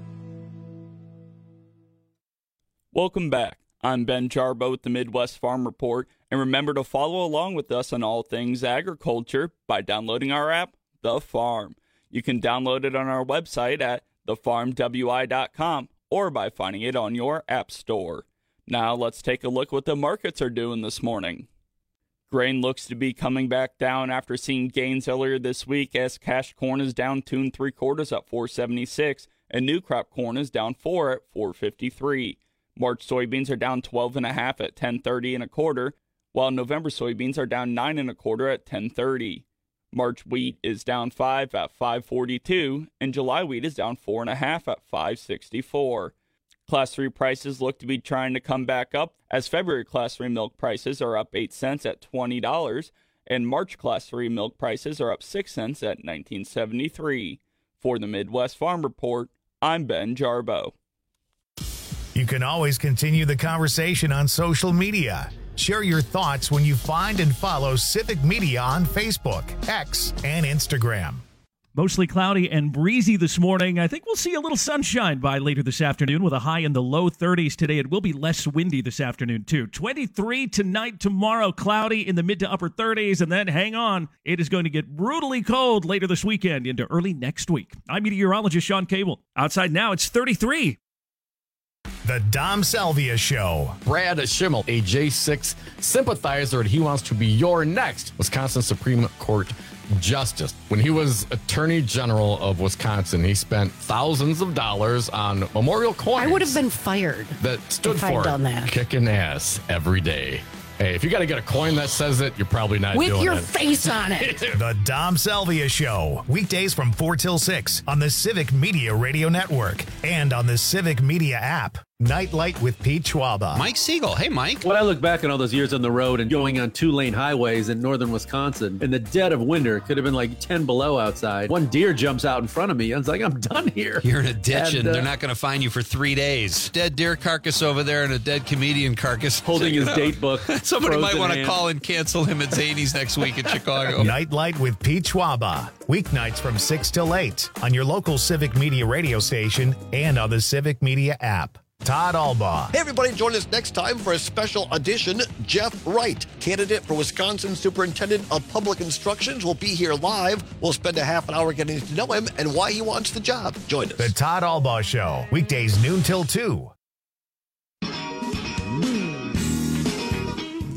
[SPEAKER 3] Welcome back. I'm Ben Jarbo with the Midwest Farm Report, and remember to follow along with us on all things agriculture by downloading our app, The Farm. You can download it on our website at the farm w i dot com or by finding it on your app store. Now let's take a look at what the markets are doing this morning. Grain looks to be coming back down after seeing gains earlier this week, as cash corn is down two and three quarters at four seventy-six, and new crop corn is down four at four fifty-three. March soybeans are down twelve and a half at ten thirty and a quarter, while November soybeans are down nine and a quarter at ten thirty. March wheat is down five at five forty-two, and July wheat is down four and a half at five sixty-four. Class three prices look to be trying to come back up, as February Class three milk prices are up eight cents at twenty dollars, and March Class three milk prices are up six cents at nineteen seventy-three. For the Midwest Farm Report, I'm Ben Jarbo.
[SPEAKER 1] You can always continue the conversation on social media. Share your thoughts when you find and follow Civic Media on Facebook, X, and Instagram.
[SPEAKER 6] Mostly cloudy and breezy this morning. I think we'll see a little sunshine by later this afternoon with a high in the low thirties today. It will be less windy this afternoon, too. twenty-three tonight, tomorrow, cloudy in the mid to upper thirties. And then hang on, it is going to get brutally cold later this weekend into early next week. I'm meteorologist Sean Cable. Outside now, it's thirty-three.
[SPEAKER 1] The Dom Salvia Show.
[SPEAKER 25] Brad Schimmel, a J six sympathizer, and he wants to be your next Wisconsin Supreme Court Justice. When he was Attorney General of Wisconsin, he spent thousands of dollars on memorial coins.
[SPEAKER 26] I would have been fired
[SPEAKER 25] that stood
[SPEAKER 26] if
[SPEAKER 25] for
[SPEAKER 26] I'd done that.
[SPEAKER 25] Kicking ass every day. Hey, if you got to get a coin that says it, you're probably not
[SPEAKER 26] With
[SPEAKER 25] doing
[SPEAKER 26] your
[SPEAKER 25] it.
[SPEAKER 26] face on it.
[SPEAKER 1] The Dom Salvia Show. Weekdays from four till six on the Civic Media Radio Network and on the Civic Media app. Nightlight with Pete Schwaba.
[SPEAKER 27] Mike Siegel. Hey, Mike.
[SPEAKER 28] When I look back on all those years on the road and going on two-lane highways in northern Wisconsin, in the dead of winter, it could have been like ten below outside. One deer jumps out in front of me. I was like, I'm done here.
[SPEAKER 27] You're in a ditch, and,
[SPEAKER 28] and uh,
[SPEAKER 27] they're not going to find you for three days. Dead deer carcass over there and a dead comedian carcass.
[SPEAKER 28] Holding his date book.
[SPEAKER 27] Somebody might want to
[SPEAKER 28] hand.
[SPEAKER 27] call and cancel him at Zany's next week in Chicago.
[SPEAKER 1] Nightlight with Pete Schwaba. Weeknights from six till eight on your local Civic Media radio station and on the Civic Media app. Todd Albaugh.
[SPEAKER 8] Hey, everybody, join us next time for a special edition. Jeff Wright, candidate for Wisconsin Superintendent of Public Instructions, will be here live. We'll spend a half an hour getting to know him and why he wants the job. Join us.
[SPEAKER 1] The Todd Albaugh Show, weekdays noon till two.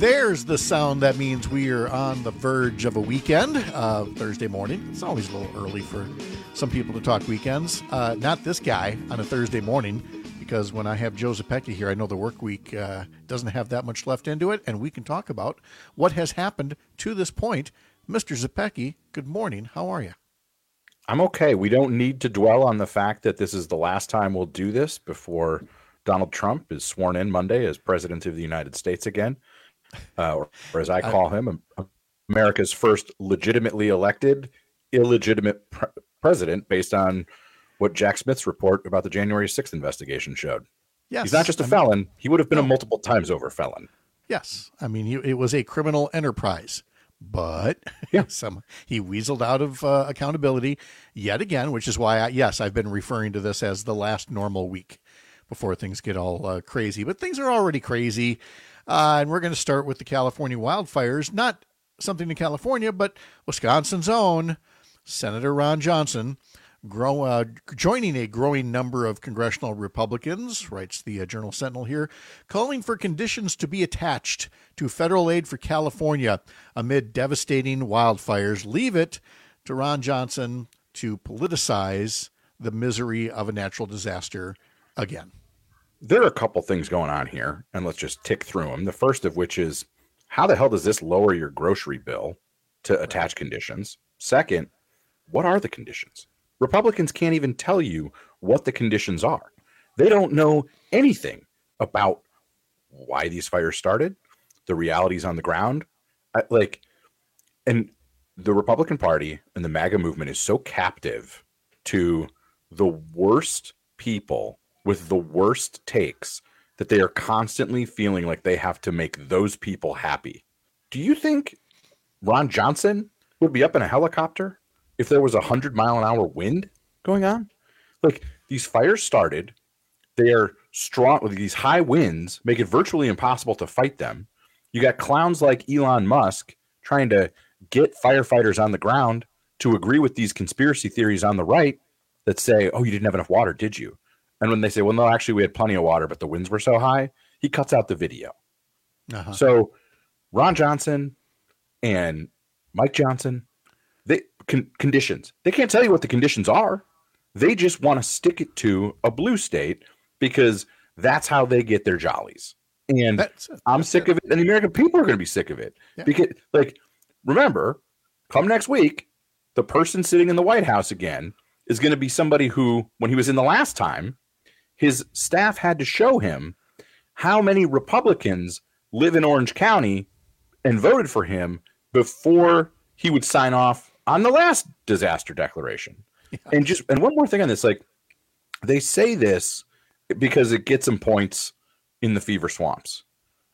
[SPEAKER 18] There's the sound that means we are on the verge of a weekend, uh, Thursday morning. It's always a little early for some people to talk weekends. Uh, not this guy on a Thursday morning, because when I have Joe Zepecki here, I know the work week uh, doesn't have that much left into it, and we can talk about what has happened to this point. Mister Zepecki, good morning. How are you?
[SPEAKER 2] I'm okay. We don't need to dwell on the fact that this is the last time we'll do this before Donald Trump is sworn in Monday as President of the United States again. Uh, or, or as I call him, America's first legitimately elected, illegitimate pre- president based on what Jack Smith's report about the January sixth investigation showed.
[SPEAKER 18] Yes,
[SPEAKER 2] He's not just a
[SPEAKER 18] I mean,
[SPEAKER 2] felon. He would have been
[SPEAKER 18] no.
[SPEAKER 2] a multiple times over felon.
[SPEAKER 18] Yes. I mean, he, it was a criminal enterprise, but yeah. some he weaseled out of uh, accountability yet again, which is why, I, yes, I've been referring to this as the last normal week before things get all uh, crazy. But things are already crazy. Uh, and we're going to start with the California wildfires, not something in California, but Wisconsin's own Senator Ron Johnson grow, uh, joining a growing number of congressional Republicans, writes the uh, Journal Sentinel here, calling for conditions to be attached to federal aid for California amid devastating wildfires. Leave it to Ron Johnson to politicize the misery of a natural disaster again.
[SPEAKER 2] There are a couple things going on here, and let's just tick through them. The first of which is, how the hell does this lower your grocery bill to attach conditions? Second, what are the conditions? Republicans can't even tell you what the conditions are. They don't know anything about why these fires started, the realities on the ground. I, like, and the Republican Party and the MAGA movement is so captive to the worst people with the worst takes that they are constantly feeling like they have to make those people happy. Do you think Ron Johnson would be up in a helicopter if there was a hundred mile an hour wind going on? Like, these fires started, they are strong with these high winds, make it virtually impossible to fight them. You got clowns like Elon Musk trying to get firefighters on the ground to agree with these conspiracy theories on the right that say, oh, you didn't have enough water, did you? And when they say, well, no, actually, we had plenty of water, but the winds were so high, he cuts out the video. Uh-huh. So Ron Johnson and Mike Johnson, they con- conditions. They can't tell you what the conditions are. They just want to stick it to a blue state because that's how they get their jollies. And that's, I'm that's sick it. of it. And the American people are going to be sick of it. Yeah. Because, like, remember, come next week, the person sitting in the White House again is going to be somebody who, when he was in the last time, his staff had to show him how many Republicans live in Orange County and voted for him before he would sign off on the last disaster declaration. Yeah. And just and one more thing on this, like, they say this because it gets them points in the fever swamps.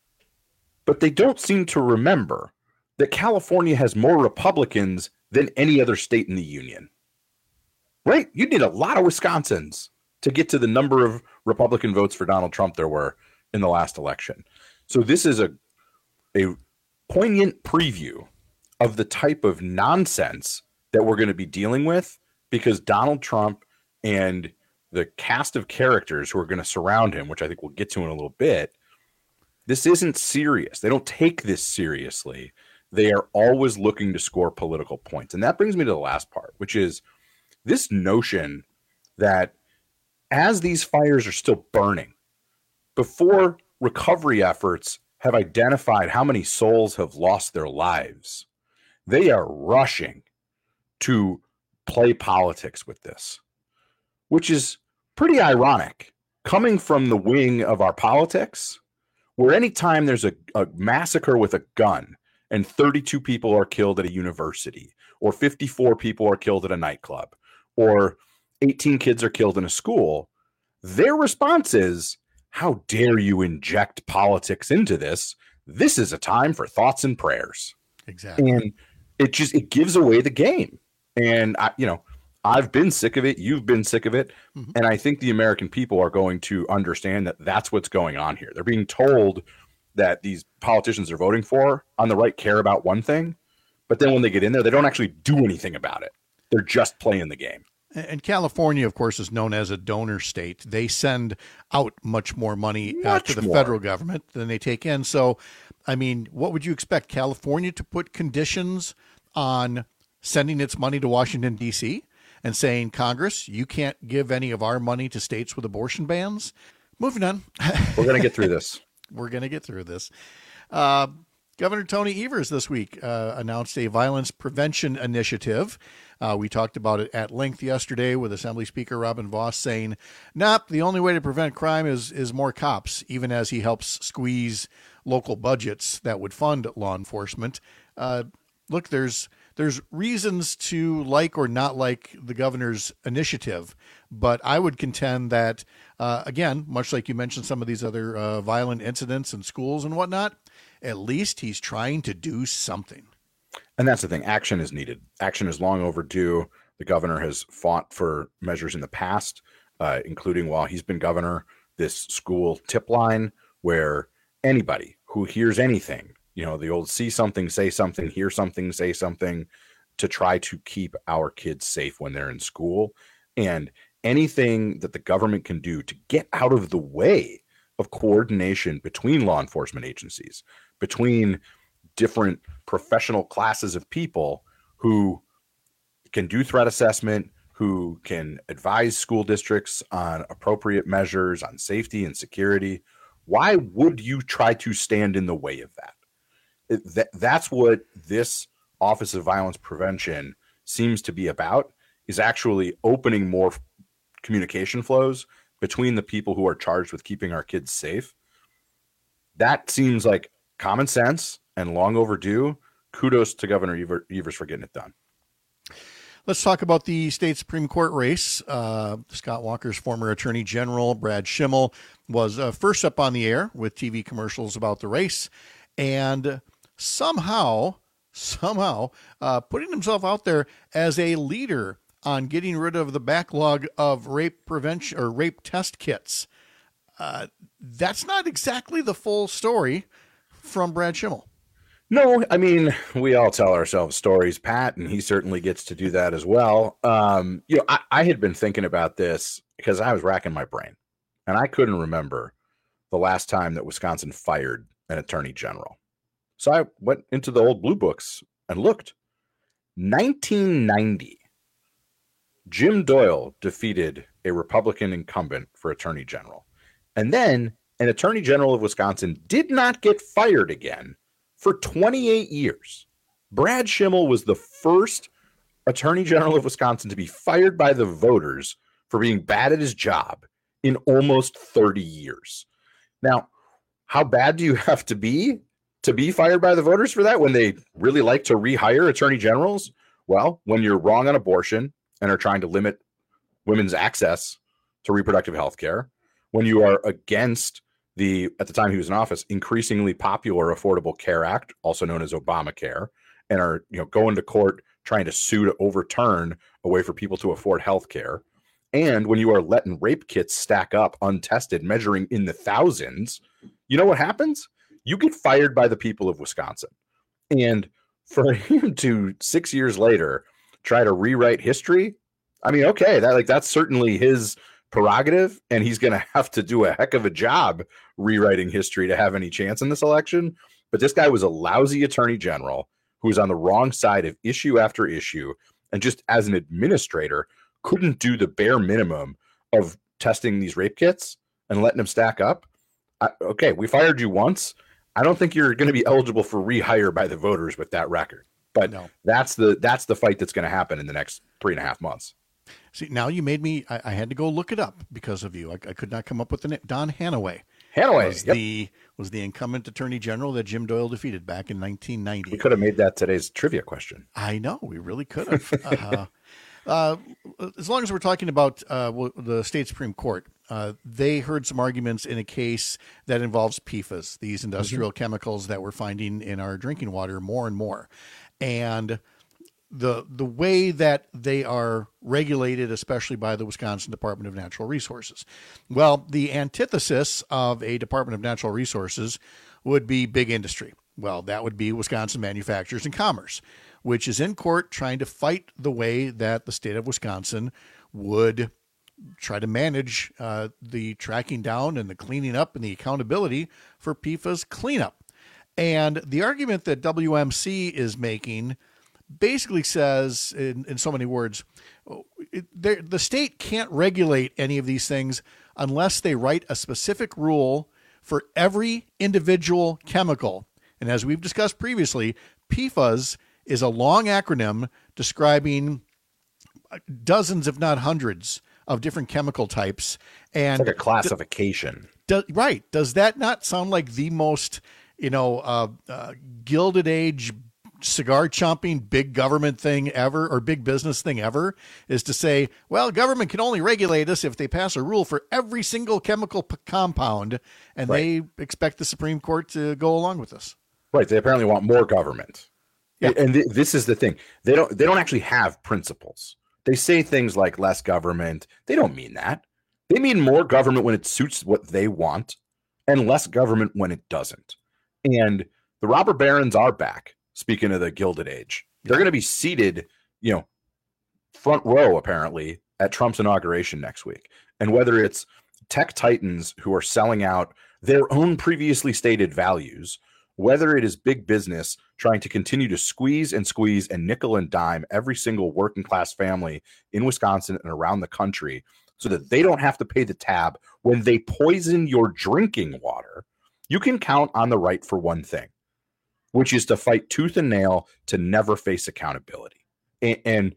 [SPEAKER 2] But they don't seem to remember that California has more Republicans than any other state in the union. Right? You need a lot of Wisconsins to get to the number of Republican votes for Donald Trump there were in the last election. So this is a a poignant preview of the type of nonsense that we're going to be dealing with, because Donald Trump and the cast of characters who are going to surround him, which I think we'll get to in a little bit, this isn't serious. They don't take this seriously. They are always looking to score political points. And that brings me to the last part, which is this notion that as these fires are still burning, before recovery efforts have identified how many souls have lost their lives, they are rushing to play politics with this, which is pretty ironic coming from the wing of our politics, where anytime there's a, a massacre with a gun and thirty-two people are killed at a university, or fifty-four people are killed at a nightclub, or eighteen kids are killed in a school, their response is, how dare you inject politics into this? This is a time for thoughts and prayers.
[SPEAKER 18] Exactly.
[SPEAKER 2] And it just, it gives away the game. And I, you know, I've been sick of it. You've been sick of it. Mm-hmm. And I think the American people are going to understand that that's what's going on here. They're being told that these politicians they're voting for on the right care about one thing, but then when they get in there, they don't actually do anything about it. They're just playing the game.
[SPEAKER 18] And California, of course, is known as a donor state. They send out much more money uh,
[SPEAKER 2] Much
[SPEAKER 18] to the
[SPEAKER 2] more.
[SPEAKER 18] federal government than they take in. So, I mean, what would you expect? California to put conditions on sending its money to Washington, D C and saying, Congress, you can't give any of our money to states with abortion bans? Moving on.
[SPEAKER 2] We're going to get through this.
[SPEAKER 18] We're going to get through this. Uh, Governor Tony Evers this week uh, announced a violence prevention initiative. Uh, we talked about it at length yesterday with Assembly Speaker Robin Vos saying, nope, the only way to prevent crime is, is more cops, even as he helps squeeze local budgets that would fund law enforcement. Uh, look, there's there's reasons to like or not like the governor's initiative, but I would contend that, uh, again, much like you mentioned some of these other uh, violent incidents in schools and whatnot, at least he's trying to do something.
[SPEAKER 2] And that's the thing. Action is needed. Action is long overdue. The governor has fought for measures in the past, uh, including while he's been governor, this school tip line where anybody who hears anything, you know, the old see something, say something, hear something, say something, to try to keep our kids safe when they're in school. And anything that the government can do to get out of the way of coordination between law enforcement agencies, between different professional classes of people who can do threat assessment, who can advise school districts on appropriate measures on safety and security. Why would you try to stand in the way of that? It, that that's what this Office of Violence Prevention seems to be about, is actually opening more communication flows between the people who are charged with keeping our kids safe. That seems like common sense and long overdue. Kudos to Governor Ever- Evers for getting it done.
[SPEAKER 18] Let's talk about the state Supreme Court race. Uh, Scott Walker's former Attorney General, Brad Schimmel, was uh, first up on the air with T V commercials about the race, and somehow, somehow uh, putting himself out there as a leader on getting rid of the backlog of rape prevention or rape test kits. Uh, that's not exactly the full story from Brad Schimmel.
[SPEAKER 2] No, I mean, we all tell ourselves stories, Pat, and he certainly gets to do that as well. Um, you know, I, I had been thinking about this because I was racking my brain, and I couldn't remember the last time that Wisconsin fired an attorney general. So I went into the old blue books and looked. nineteen ninety, Jim Doyle defeated a Republican incumbent for attorney general. And then an attorney general of Wisconsin did not get fired again for twenty-eight years. Brad Schimmel was the first attorney general of Wisconsin to be fired by the voters for being bad at his job in almost thirty years. Now, how bad do you have to be to be fired by the voters for that when they really like to rehire attorney generals? Well, when you're wrong on abortion and are trying to limit women's access to reproductive health care, when you are against the, at the time he was in office, increasingly popular Affordable Care Act, also known as Obamacare, and are, you know, going to court trying to sue to overturn a way for people to afford health care. And when you are letting rape kits stack up untested, measuring in the thousands, you know what happens? You get fired by the people of Wisconsin. And for him to six years later try to rewrite history, I mean, okay, that like that's certainly his prerogative, and he's going to have to do a heck of a job rewriting history to have any chance in this election. But this guy was a lousy attorney general who was on the wrong side of issue after issue, and just as an administrator couldn't do the bare minimum of testing these rape kits and letting them stack up. I, okay, we fired you once. I don't think you're going to be eligible for rehire by the voters with that record. But no. that's the that's the fight that's going to happen in the next three and a half months.
[SPEAKER 18] See, now you made me, I, I had to go look it up because of you. I, I could not come up with the name. Don Hanaway.
[SPEAKER 2] Hanaway
[SPEAKER 18] was,
[SPEAKER 2] yep.
[SPEAKER 18] the, was the incumbent attorney general that Jim Doyle defeated back in nineteen ninety.
[SPEAKER 2] We could have made that today's trivia question.
[SPEAKER 18] I know, we really could have. uh, uh, as long as we're talking about uh, the state Supreme Court, uh, they heard some arguments in a case that involves P F A S, these industrial mm-hmm. chemicals that we're finding in our drinking water more and more. And the the way that they are regulated, especially by the Wisconsin Department of Natural Resources. Well, the antithesis of a Department of Natural Resources would be big industry. Well, that would be Wisconsin Manufacturers and Commerce, which is in court trying to fight the way that the state of Wisconsin would try to manage uh, the tracking down and the cleaning up and the accountability for P F A S cleanup. And the argument that W M C is making basically says, in, in so many words, it, the state can't regulate any of these things unless they write a specific rule for every individual chemical. And as we've discussed previously, P F A S is a long acronym describing dozens, if not hundreds, of different chemical types. And
[SPEAKER 2] it's like a classification.
[SPEAKER 18] Do, do, right. Does that not sound like the most, you know, uh, uh, Gilded Age cigar chomping big government thing ever, or big business thing ever, is to say, well, government can only regulate us if they pass a rule for every single chemical p- compound, and right. they expect the Supreme Court to go along with this.
[SPEAKER 2] Right. They apparently want more government. Yeah. And th- this is the thing. They don't, they don't actually have principles. They say things like less government. They don't mean that. They mean more government when it suits what they want and less government when it doesn't. And the robber barons are back. Speaking of the Gilded Age, they're going to be seated, you know, front row, apparently, at Trump's inauguration next week. And whether it's tech titans who are selling out their own previously stated values, whether it is big business trying to continue to squeeze and squeeze and nickel and dime every single working class family in Wisconsin and around the country so that they don't have to pay the tab when they poison your drinking water, you can count on the right for one thing, which is to fight tooth and nail to never face accountability. And, and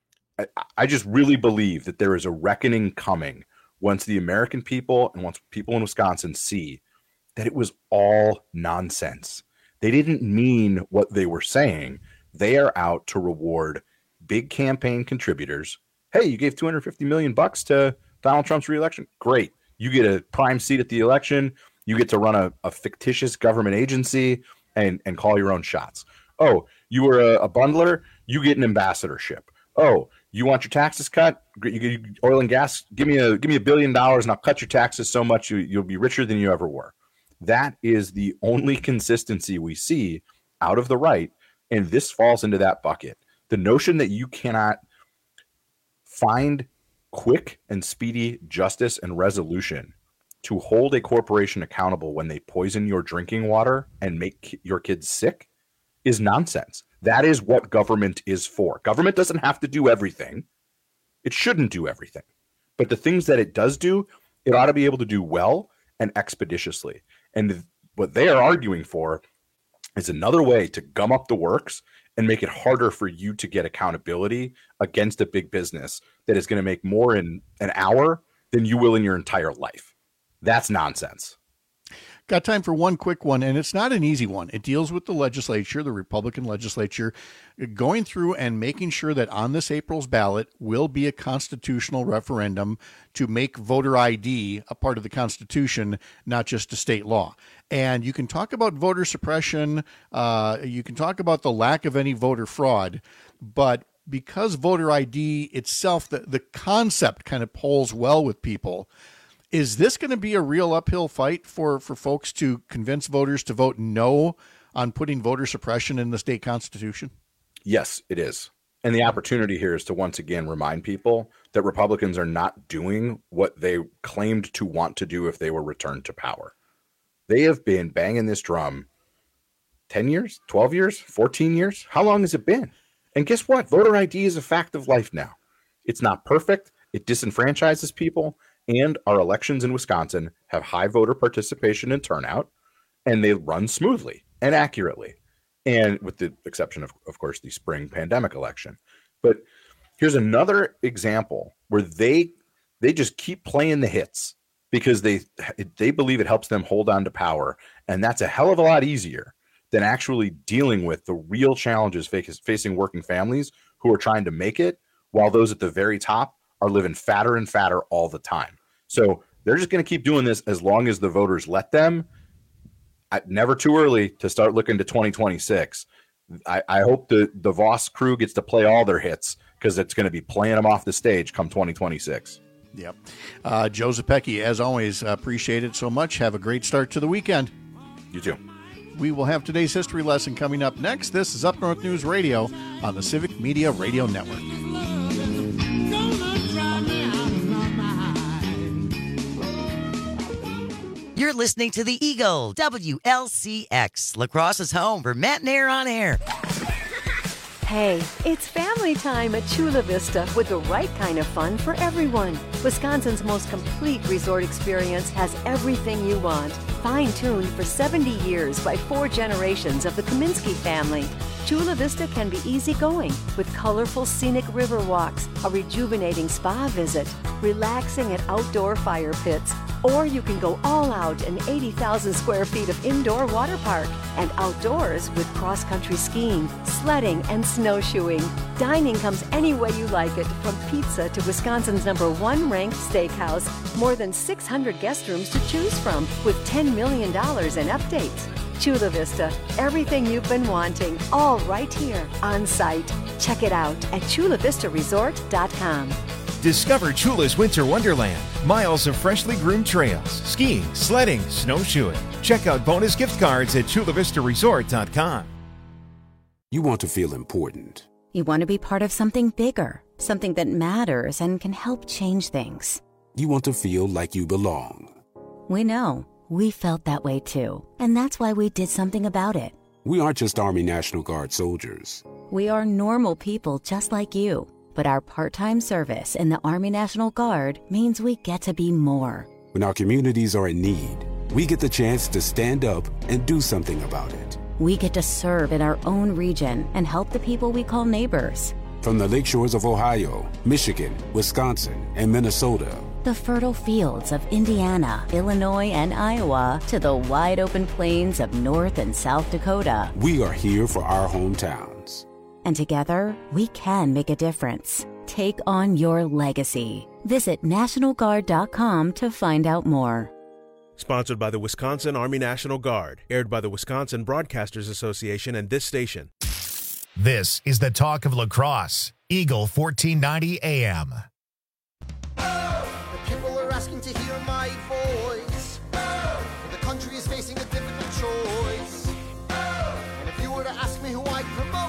[SPEAKER 2] I just really believe that there is a reckoning coming once the American people and once people in Wisconsin see that it was all nonsense. They didn't mean what they were saying. They are out to reward big campaign contributors. Hey, you gave two hundred fifty million bucks to Donald Trump's reelection. Great. You get a prime seat at the election. You get to run a, a fictitious government agency and, and call your own shots. Oh, you were a, a bundler. You get an ambassadorship. Oh, you want your taxes cut? You get oil and gas. Give me a give me a billion dollars and I'll cut your taxes so much you, you'll be richer than you ever were. That is the only consistency we see out of the right, and this falls into that bucket. The notion that you cannot find quick and speedy justice and resolution to hold a corporation accountable when they poison your drinking water and make your kids sick is nonsense. That is what government is for. Government doesn't have to do everything. It shouldn't do everything. But the things that it does do, it ought to be able to do well and expeditiously. And what they are arguing for is another way to gum up the works and make it harder for you to get accountability against a big business that is going to make more in an hour than you will in your entire life. That's nonsense.
[SPEAKER 18] Got time for one quick one, and it's not an easy one. It deals with the legislature, the Republican legislature, going through and making sure that on this April's ballot will be a constitutional referendum to make voter I D a part of the Constitution, not just a state law. And you can talk about voter suppression, uh, you can talk about the lack of any voter fraud, but because voter I D itself, the, the concept kind of polls well with people. Is this going to be a real uphill fight for, for folks to convince voters to vote no on putting voter suppression in the state constitution?
[SPEAKER 2] Yes, it is. And the opportunity here is to once again remind people that Republicans are not doing what they claimed to want to do if they were returned to power. They have been banging this drum ten years, twelve years, fourteen years. How long has it been? And guess what? Voter I D is a fact of life now. It's not perfect. It disenfranchises people. And our elections in Wisconsin have high voter participation and turnout, and they run smoothly and accurately. And with the exception of, of course, the spring pandemic election. But here's another example where they they just keep playing the hits because they they believe it helps them hold on to power. And that's a hell of a lot easier than actually dealing with the real challenges facing working families who are trying to make it, while those at the very top are living fatter and fatter all the time. So they're just going to keep doing this as long as the voters let them. I, never too early to start looking to twenty twenty-six. I, I hope the, the Voss crew gets to play all their hits because it's going to be playing them off the stage come twenty twenty-six.
[SPEAKER 18] Yep. Uh, Joe Zepecki, as always, uh, appreciate it so much. Have a great start to the weekend.
[SPEAKER 2] You too.
[SPEAKER 18] We will have today's history lesson coming up next. This is Up North News Radio on the Civic Media Radio Network.
[SPEAKER 21] Gonna drive
[SPEAKER 11] You're listening to the Eagle, W L C X, La Crosse's home for Matt and Air on Air.
[SPEAKER 5] Hey, it's family time at Chula Vista with the right kind of fun for everyone. Wisconsin's most complete resort experience has everything you want. Fine-tuned for seventy years by four generations of the Kaminsky family. Chula Vista can be easygoing with colorful scenic river walks, a rejuvenating spa visit, relaxing at outdoor fire pits, or you can go all out in eighty thousand square feet of indoor water park and outdoors with cross-country skiing, sledding, and snowshoeing. Dining comes any way you like it, from pizza to Wisconsin's number one ranked steakhouse. More than six hundred guest rooms to choose from with ten million dollars in updates. Chula Vista, everything you've been wanting, all right here on site. Check it out at chula vista resort dot com.
[SPEAKER 7] Discover Chula's Winter Wonderland. Miles of freshly groomed trails, skiing, sledding, snowshoeing. Check out bonus gift cards at chula vista resort dot com.
[SPEAKER 9] You want to feel important.
[SPEAKER 10] You want to be part of something bigger, something that matters and can help change things.
[SPEAKER 9] You want to feel like you belong.
[SPEAKER 10] We know. We felt that way too. And that's why we did something about it.
[SPEAKER 9] We aren't just Army National Guard soldiers.
[SPEAKER 10] We are normal people just like you. But our part-time service in the Army National Guard means we get to be more.
[SPEAKER 9] When our communities are in need, we get the chance to stand up and do something about it.
[SPEAKER 10] We get to serve in our own region and help the people we call neighbors.
[SPEAKER 9] From the lake shores of Ohio, Michigan, Wisconsin, and Minnesota,
[SPEAKER 10] the fertile fields of Indiana, Illinois, and Iowa, to the wide open plains of North and South Dakota.
[SPEAKER 9] We are here for our hometowns.
[SPEAKER 10] And together, we can make a difference. Take on your legacy. Visit national guard dot com to find out more.
[SPEAKER 12] Sponsored by the Wisconsin Army National Guard. Aired by the Wisconsin Broadcasters Association and this station.
[SPEAKER 1] This is the talk of La Crosse. Eagle fourteen ninety A M.
[SPEAKER 13] People are asking to hear my voice. The country is facing a difficult choice. And if you were to ask me who I'd promote,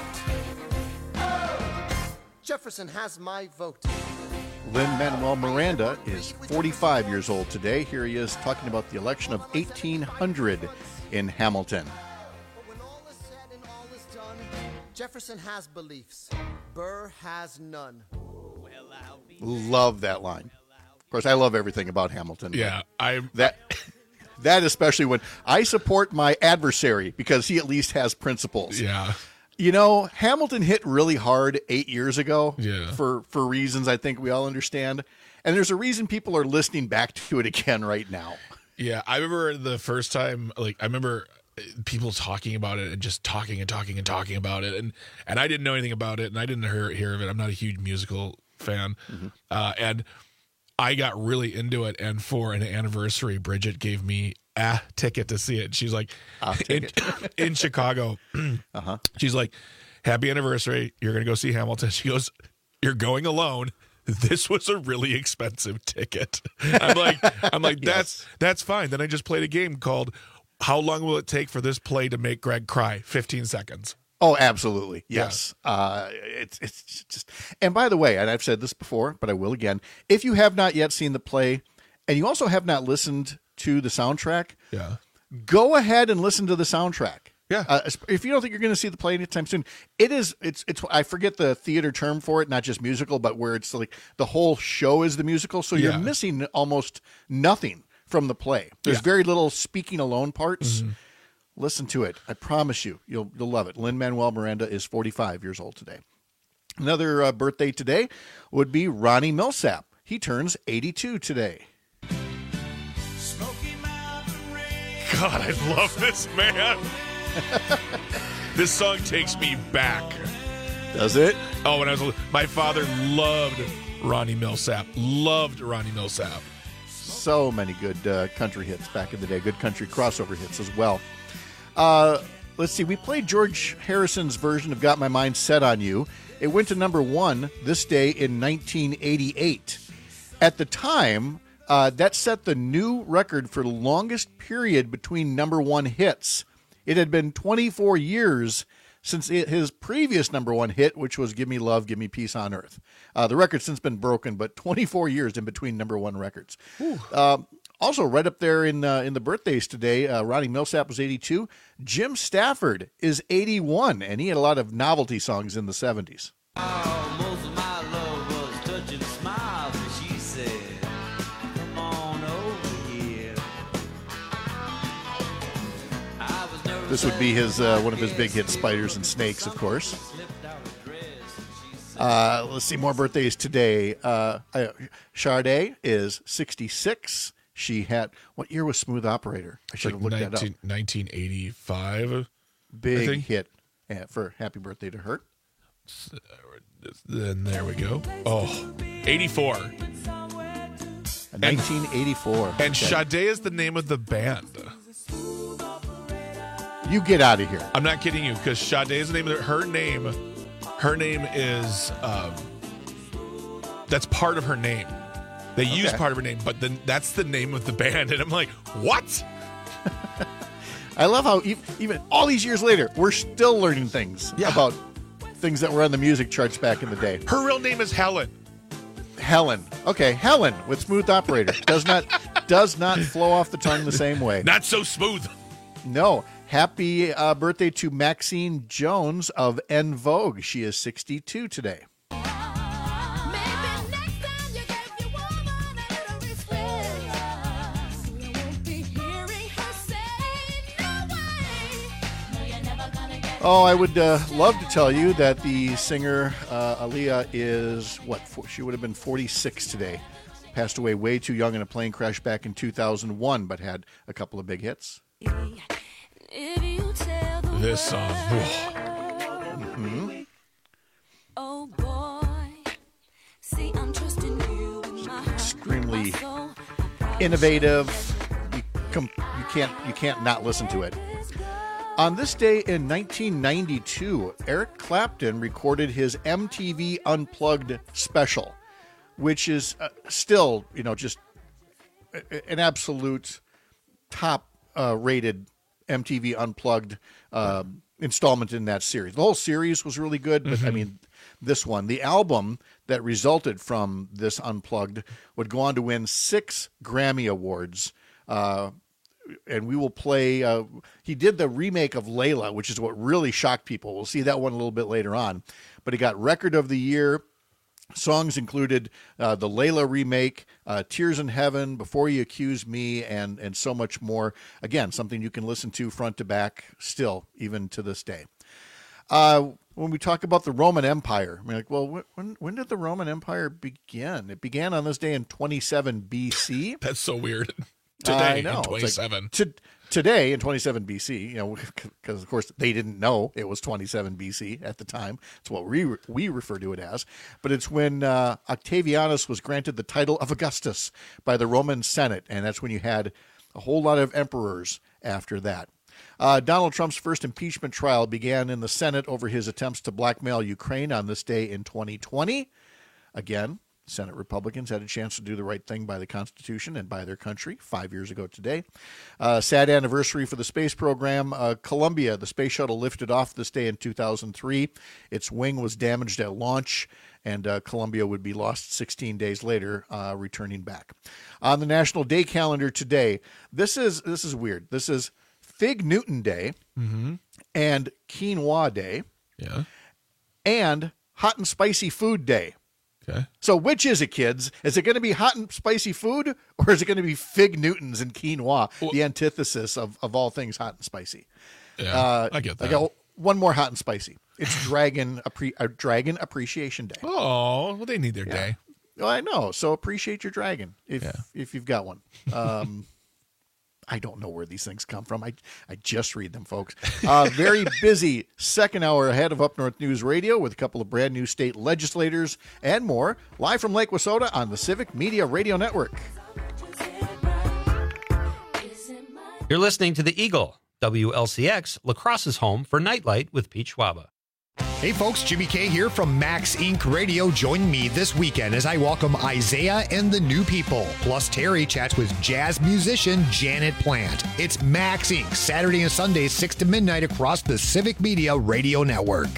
[SPEAKER 13] Jefferson has my vote.
[SPEAKER 18] Lin-Manuel Miranda is forty-five years old today. Here he is talking about the election of eighteen hundred in Hamilton.
[SPEAKER 13] But when all is said and all is done, Jefferson has beliefs. Burr has none.
[SPEAKER 18] Love that line. Of course, I love everything about Hamilton.
[SPEAKER 19] Yeah, I
[SPEAKER 18] that that especially when I support my adversary because he at least has principles.
[SPEAKER 19] Yeah.
[SPEAKER 18] You know, Hamilton hit really hard eight years ago.
[SPEAKER 19] Yeah.
[SPEAKER 18] For for reasons I think we all understand, and there's a reason people are listening back to it again right now.
[SPEAKER 19] Yeah, I remember the first time. Like, I remember people talking about it and just talking and talking and talking about it, and and I didn't know anything about it, and I didn't hear hear of it. I'm not a huge musical fan, mm-hmm. uh, and I got really into it. And for an anniversary, Bridget gave me a ticket to see it. She's like, in, in Chicago,
[SPEAKER 18] uh-huh.
[SPEAKER 19] She's like, happy anniversary. You're going to go see Hamilton. She goes, you're going alone. This was a really expensive ticket. I'm like, I'm like,
[SPEAKER 18] Yes.
[SPEAKER 19] that's, that's fine. Then I just played a game called How Long Will It Take for This Play to Make Greg Cry? fifteen seconds.
[SPEAKER 18] Oh, absolutely. Yes. Yeah. Uh, it's it's just, and by the way, and I've said this before, but I will again, if you have not yet seen the play and you also have not listened to the soundtrack,
[SPEAKER 19] yeah,
[SPEAKER 18] go ahead and listen to the soundtrack.
[SPEAKER 19] Yeah.
[SPEAKER 18] Uh, if you don't think you're going to see the play anytime soon, it is, it's, it's, I forget the theater term for it, not just musical, but where it's like the whole show is the musical. So you're
[SPEAKER 19] Yeah.
[SPEAKER 18] missing almost nothing from the play. There's
[SPEAKER 19] Yeah.
[SPEAKER 18] very little speaking alone parts.
[SPEAKER 19] Mm-hmm.
[SPEAKER 18] Listen to it. I promise you, you'll you'll love it. Lin-Manuel Miranda is forty-five years old today. Another uh, birthday today would be Ronnie Millsap. He turns eighty-two today.
[SPEAKER 19] God, I love this man. This song takes me back.
[SPEAKER 18] Does it?
[SPEAKER 19] Oh, when I was my father loved Ronnie Millsap. Loved Ronnie Millsap.
[SPEAKER 18] So many good uh, country hits back in the day. Good country crossover hits as well. Uh, let's see. We played George Harrison's version of Got My Mind Set on You. It went to number one this day in nineteen eighty-eight. At the time, uh, that set the new record for the longest period between number one hits. It had been twenty-four years since it, his previous number one hit, which was Give Me Love, Give Me Peace on Earth. Uh, the record's since been broken, but twenty-four years in between number one records. Uh, Also, right up there in uh, in the birthdays today, uh, Ronnie Millsap was eighty-two. Jim Stafford is eighty-one, and he had a lot of novelty songs in the seventies.
[SPEAKER 21] Oh, most of my love was touching smiles, and she said, come on over here. I was nervous.
[SPEAKER 18] This would be his uh, one of his big hits, Spiders and Snakes, of course. Uh, let's see, more birthdays today. Uh, uh, Sade is sixty-six. She had, what year was Smooth Operator? I should have looked that up.
[SPEAKER 19] nineteen eighty-five.
[SPEAKER 18] Big hit uh, for Happy Birthday to her.
[SPEAKER 19] Then there we go. Oh, eighty-four.
[SPEAKER 18] nineteen eighty-four.
[SPEAKER 19] And, and Sade is the name of the band.
[SPEAKER 18] You get out of here.
[SPEAKER 19] I'm not kidding you, because Sade is the name of the, her name. Her name is, um, that's part of her name. They okay. use part of her name, but then that's the name of the band. And I'm like, what?
[SPEAKER 18] I love how even all these years later, we're still learning things yeah. about things that were on the music charts back in the day.
[SPEAKER 19] Her real name is Helen.
[SPEAKER 18] Helen. Okay, Helen with Smooth Operator. Does not does not flow off the tongue the same way.
[SPEAKER 19] Not so smooth.
[SPEAKER 18] No. Happy uh, birthday to Maxine Jones of En Vogue. She is sixty-two today. Oh, I would uh, love to tell you that the singer uh, Aaliyah is, what, for, she would have been forty-six today. Passed away way too young in a plane crash back in two thousand one, but had a couple of big hits.
[SPEAKER 19] This song.
[SPEAKER 18] Mm-hmm.
[SPEAKER 21] Oh boy. See, I'm trusting you.
[SPEAKER 18] Extremely innovative. You, com- you can't you can't not listen to it. On this day in nineteen ninety-two, Eric Clapton recorded his M T V Unplugged special, which is uh, still, you know, just an absolute top uh, rated M T V Unplugged uh, installment in that series. The whole series was really good, but mm-hmm. I mean, this one, the album that resulted from this Unplugged would go on to win six Grammy Awards. Uh, and we will play, uh, he did the remake of Layla, which is what really shocked people. We'll see that one a little bit later on. But he got Record of the Year. Songs included uh, the Layla remake, uh, Tears in Heaven, Before You Accuse Me, and and so much more. Again, something you can listen to front to back still, even to this day. Uh, when we talk about the Roman Empire, we're like, well, when when did the Roman Empire begin? It began on this day in twenty-seven B C.
[SPEAKER 19] That's so weird. Today,
[SPEAKER 18] I know.
[SPEAKER 19] in twenty-seven.
[SPEAKER 18] Like, to, today in twenty-seven B C, you know, because of course they didn't know it was twenty-seven B C at the time. It's what we we refer to it as. But it's when uh, Octavianus was granted the title of Augustus by the Roman Senate, and that's when you had a whole lot of emperors after that. Uh, Donald Trump's first impeachment trial began in the Senate over his attempts to blackmail Ukraine on this day in twenty twenty. Again, Senate Republicans had a chance to do the right thing by the Constitution and by their country five years ago today. Uh, sad anniversary for the space program. Uh, Columbia, the space shuttle, lifted off this day in two thousand three. Its wing was damaged at launch, and uh, Columbia would be lost sixteen days later, uh, returning back. On the National Day calendar today, this is this is weird. This is Fig Newton Day
[SPEAKER 19] mm-hmm.
[SPEAKER 18] and Quinoa Day
[SPEAKER 19] yeah.
[SPEAKER 18] and Hot and Spicy Food Day.
[SPEAKER 19] Okay.
[SPEAKER 18] So which is it, kids? Is it going to be hot and spicy food, or is it going to be Fig Newtons and quinoa, well, the antithesis of, of all things hot and spicy?
[SPEAKER 19] Yeah,
[SPEAKER 18] uh,
[SPEAKER 19] I get that.
[SPEAKER 18] I got one more hot and spicy. It's Dragon Appre- uh, Dragon Appreciation Day.
[SPEAKER 19] Oh, well, they need their
[SPEAKER 18] yeah.
[SPEAKER 19] day.
[SPEAKER 18] Well, I know. So appreciate your dragon if
[SPEAKER 19] yeah.
[SPEAKER 18] if you've got one. Um, I don't know where these things come from. I I just read them, folks. Uh, very busy second hour ahead of Up North News Radio with a couple of brand new state legislators and more. Live from Lake Wissota on the Civic Media Radio Network.
[SPEAKER 4] You're listening to The Eagle, W L C X, La Crosse's home for Nightlight with Pete Schwaba.
[SPEAKER 14] Hey folks, Jimmy K here from Max Incorporated. Radio. Join me this weekend as I welcome Isaiah and the New People. Plus Terry chats with jazz musician Janet Plant. It's Max Incorporated, Saturday and Sunday, six to midnight across the Civic Media Radio Network.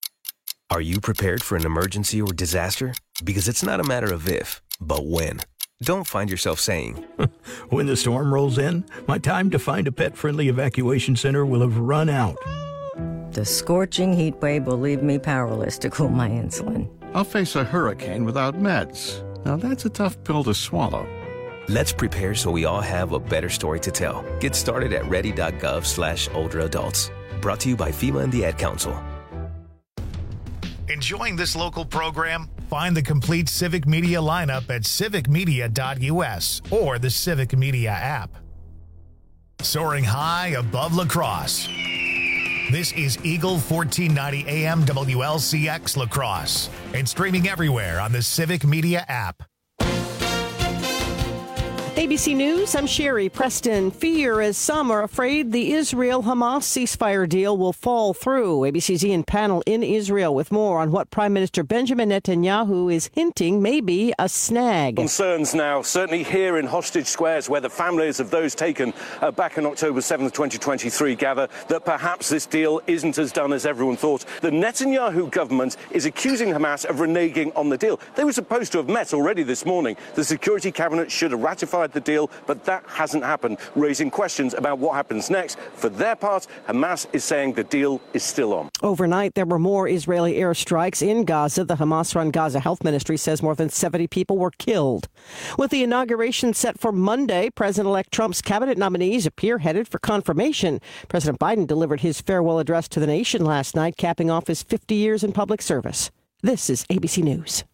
[SPEAKER 15] Are you prepared for an emergency or disaster? Because it's not a matter of if, but when.
[SPEAKER 3] don't find yourself saying,
[SPEAKER 15] when the storm rolls in, my time to find a pet-friendly evacuation center will have run out.
[SPEAKER 16] The scorching heat wave will leave me powerless to cool my insulin.
[SPEAKER 17] I'll face a hurricane without meds. Now that's a tough pill to swallow.
[SPEAKER 3] Let's prepare so we all have a better story to tell. Get started at ready.gov slash older adults. Brought to you by FEMA and the Ad Council.
[SPEAKER 1] Enjoying this local program? Find the complete Civic Media lineup at civic media dot u s or the Civic Media app. Soaring high above La Crosse. This is Eagle fourteen ninety A M W L C X La Crosse and streaming everywhere on the Civic Media app.
[SPEAKER 20] A B C News, I'm Sherry Preston. Fear as some are afraid the Israel-Hamas ceasefire deal will fall through. A B C's Ian Pannell in Israel with more on what Prime Minister Benjamin Netanyahu is hinting may be a snag.
[SPEAKER 22] Concerns now, certainly here in hostage squares where the families of those taken uh, back on October seventh, twenty twenty-three gather, that perhaps this deal isn't as done as everyone thought. The Netanyahu government is accusing Hamas of reneging on the deal. They were supposed to have met already this morning. The Security Cabinet should have ratified the deal, but that hasn't happened, raising questions about what happens next. For their part, Hamas is saying the deal is still on.
[SPEAKER 20] Overnight, there were more Israeli airstrikes in Gaza. The Hamas-run Gaza Health Ministry says more than seventy people were killed. With the inauguration set for Monday, President-elect Trump's cabinet nominees appear headed for confirmation. President Biden delivered his farewell address to the nation last night, capping off his fifty years in public service. This is A B C News.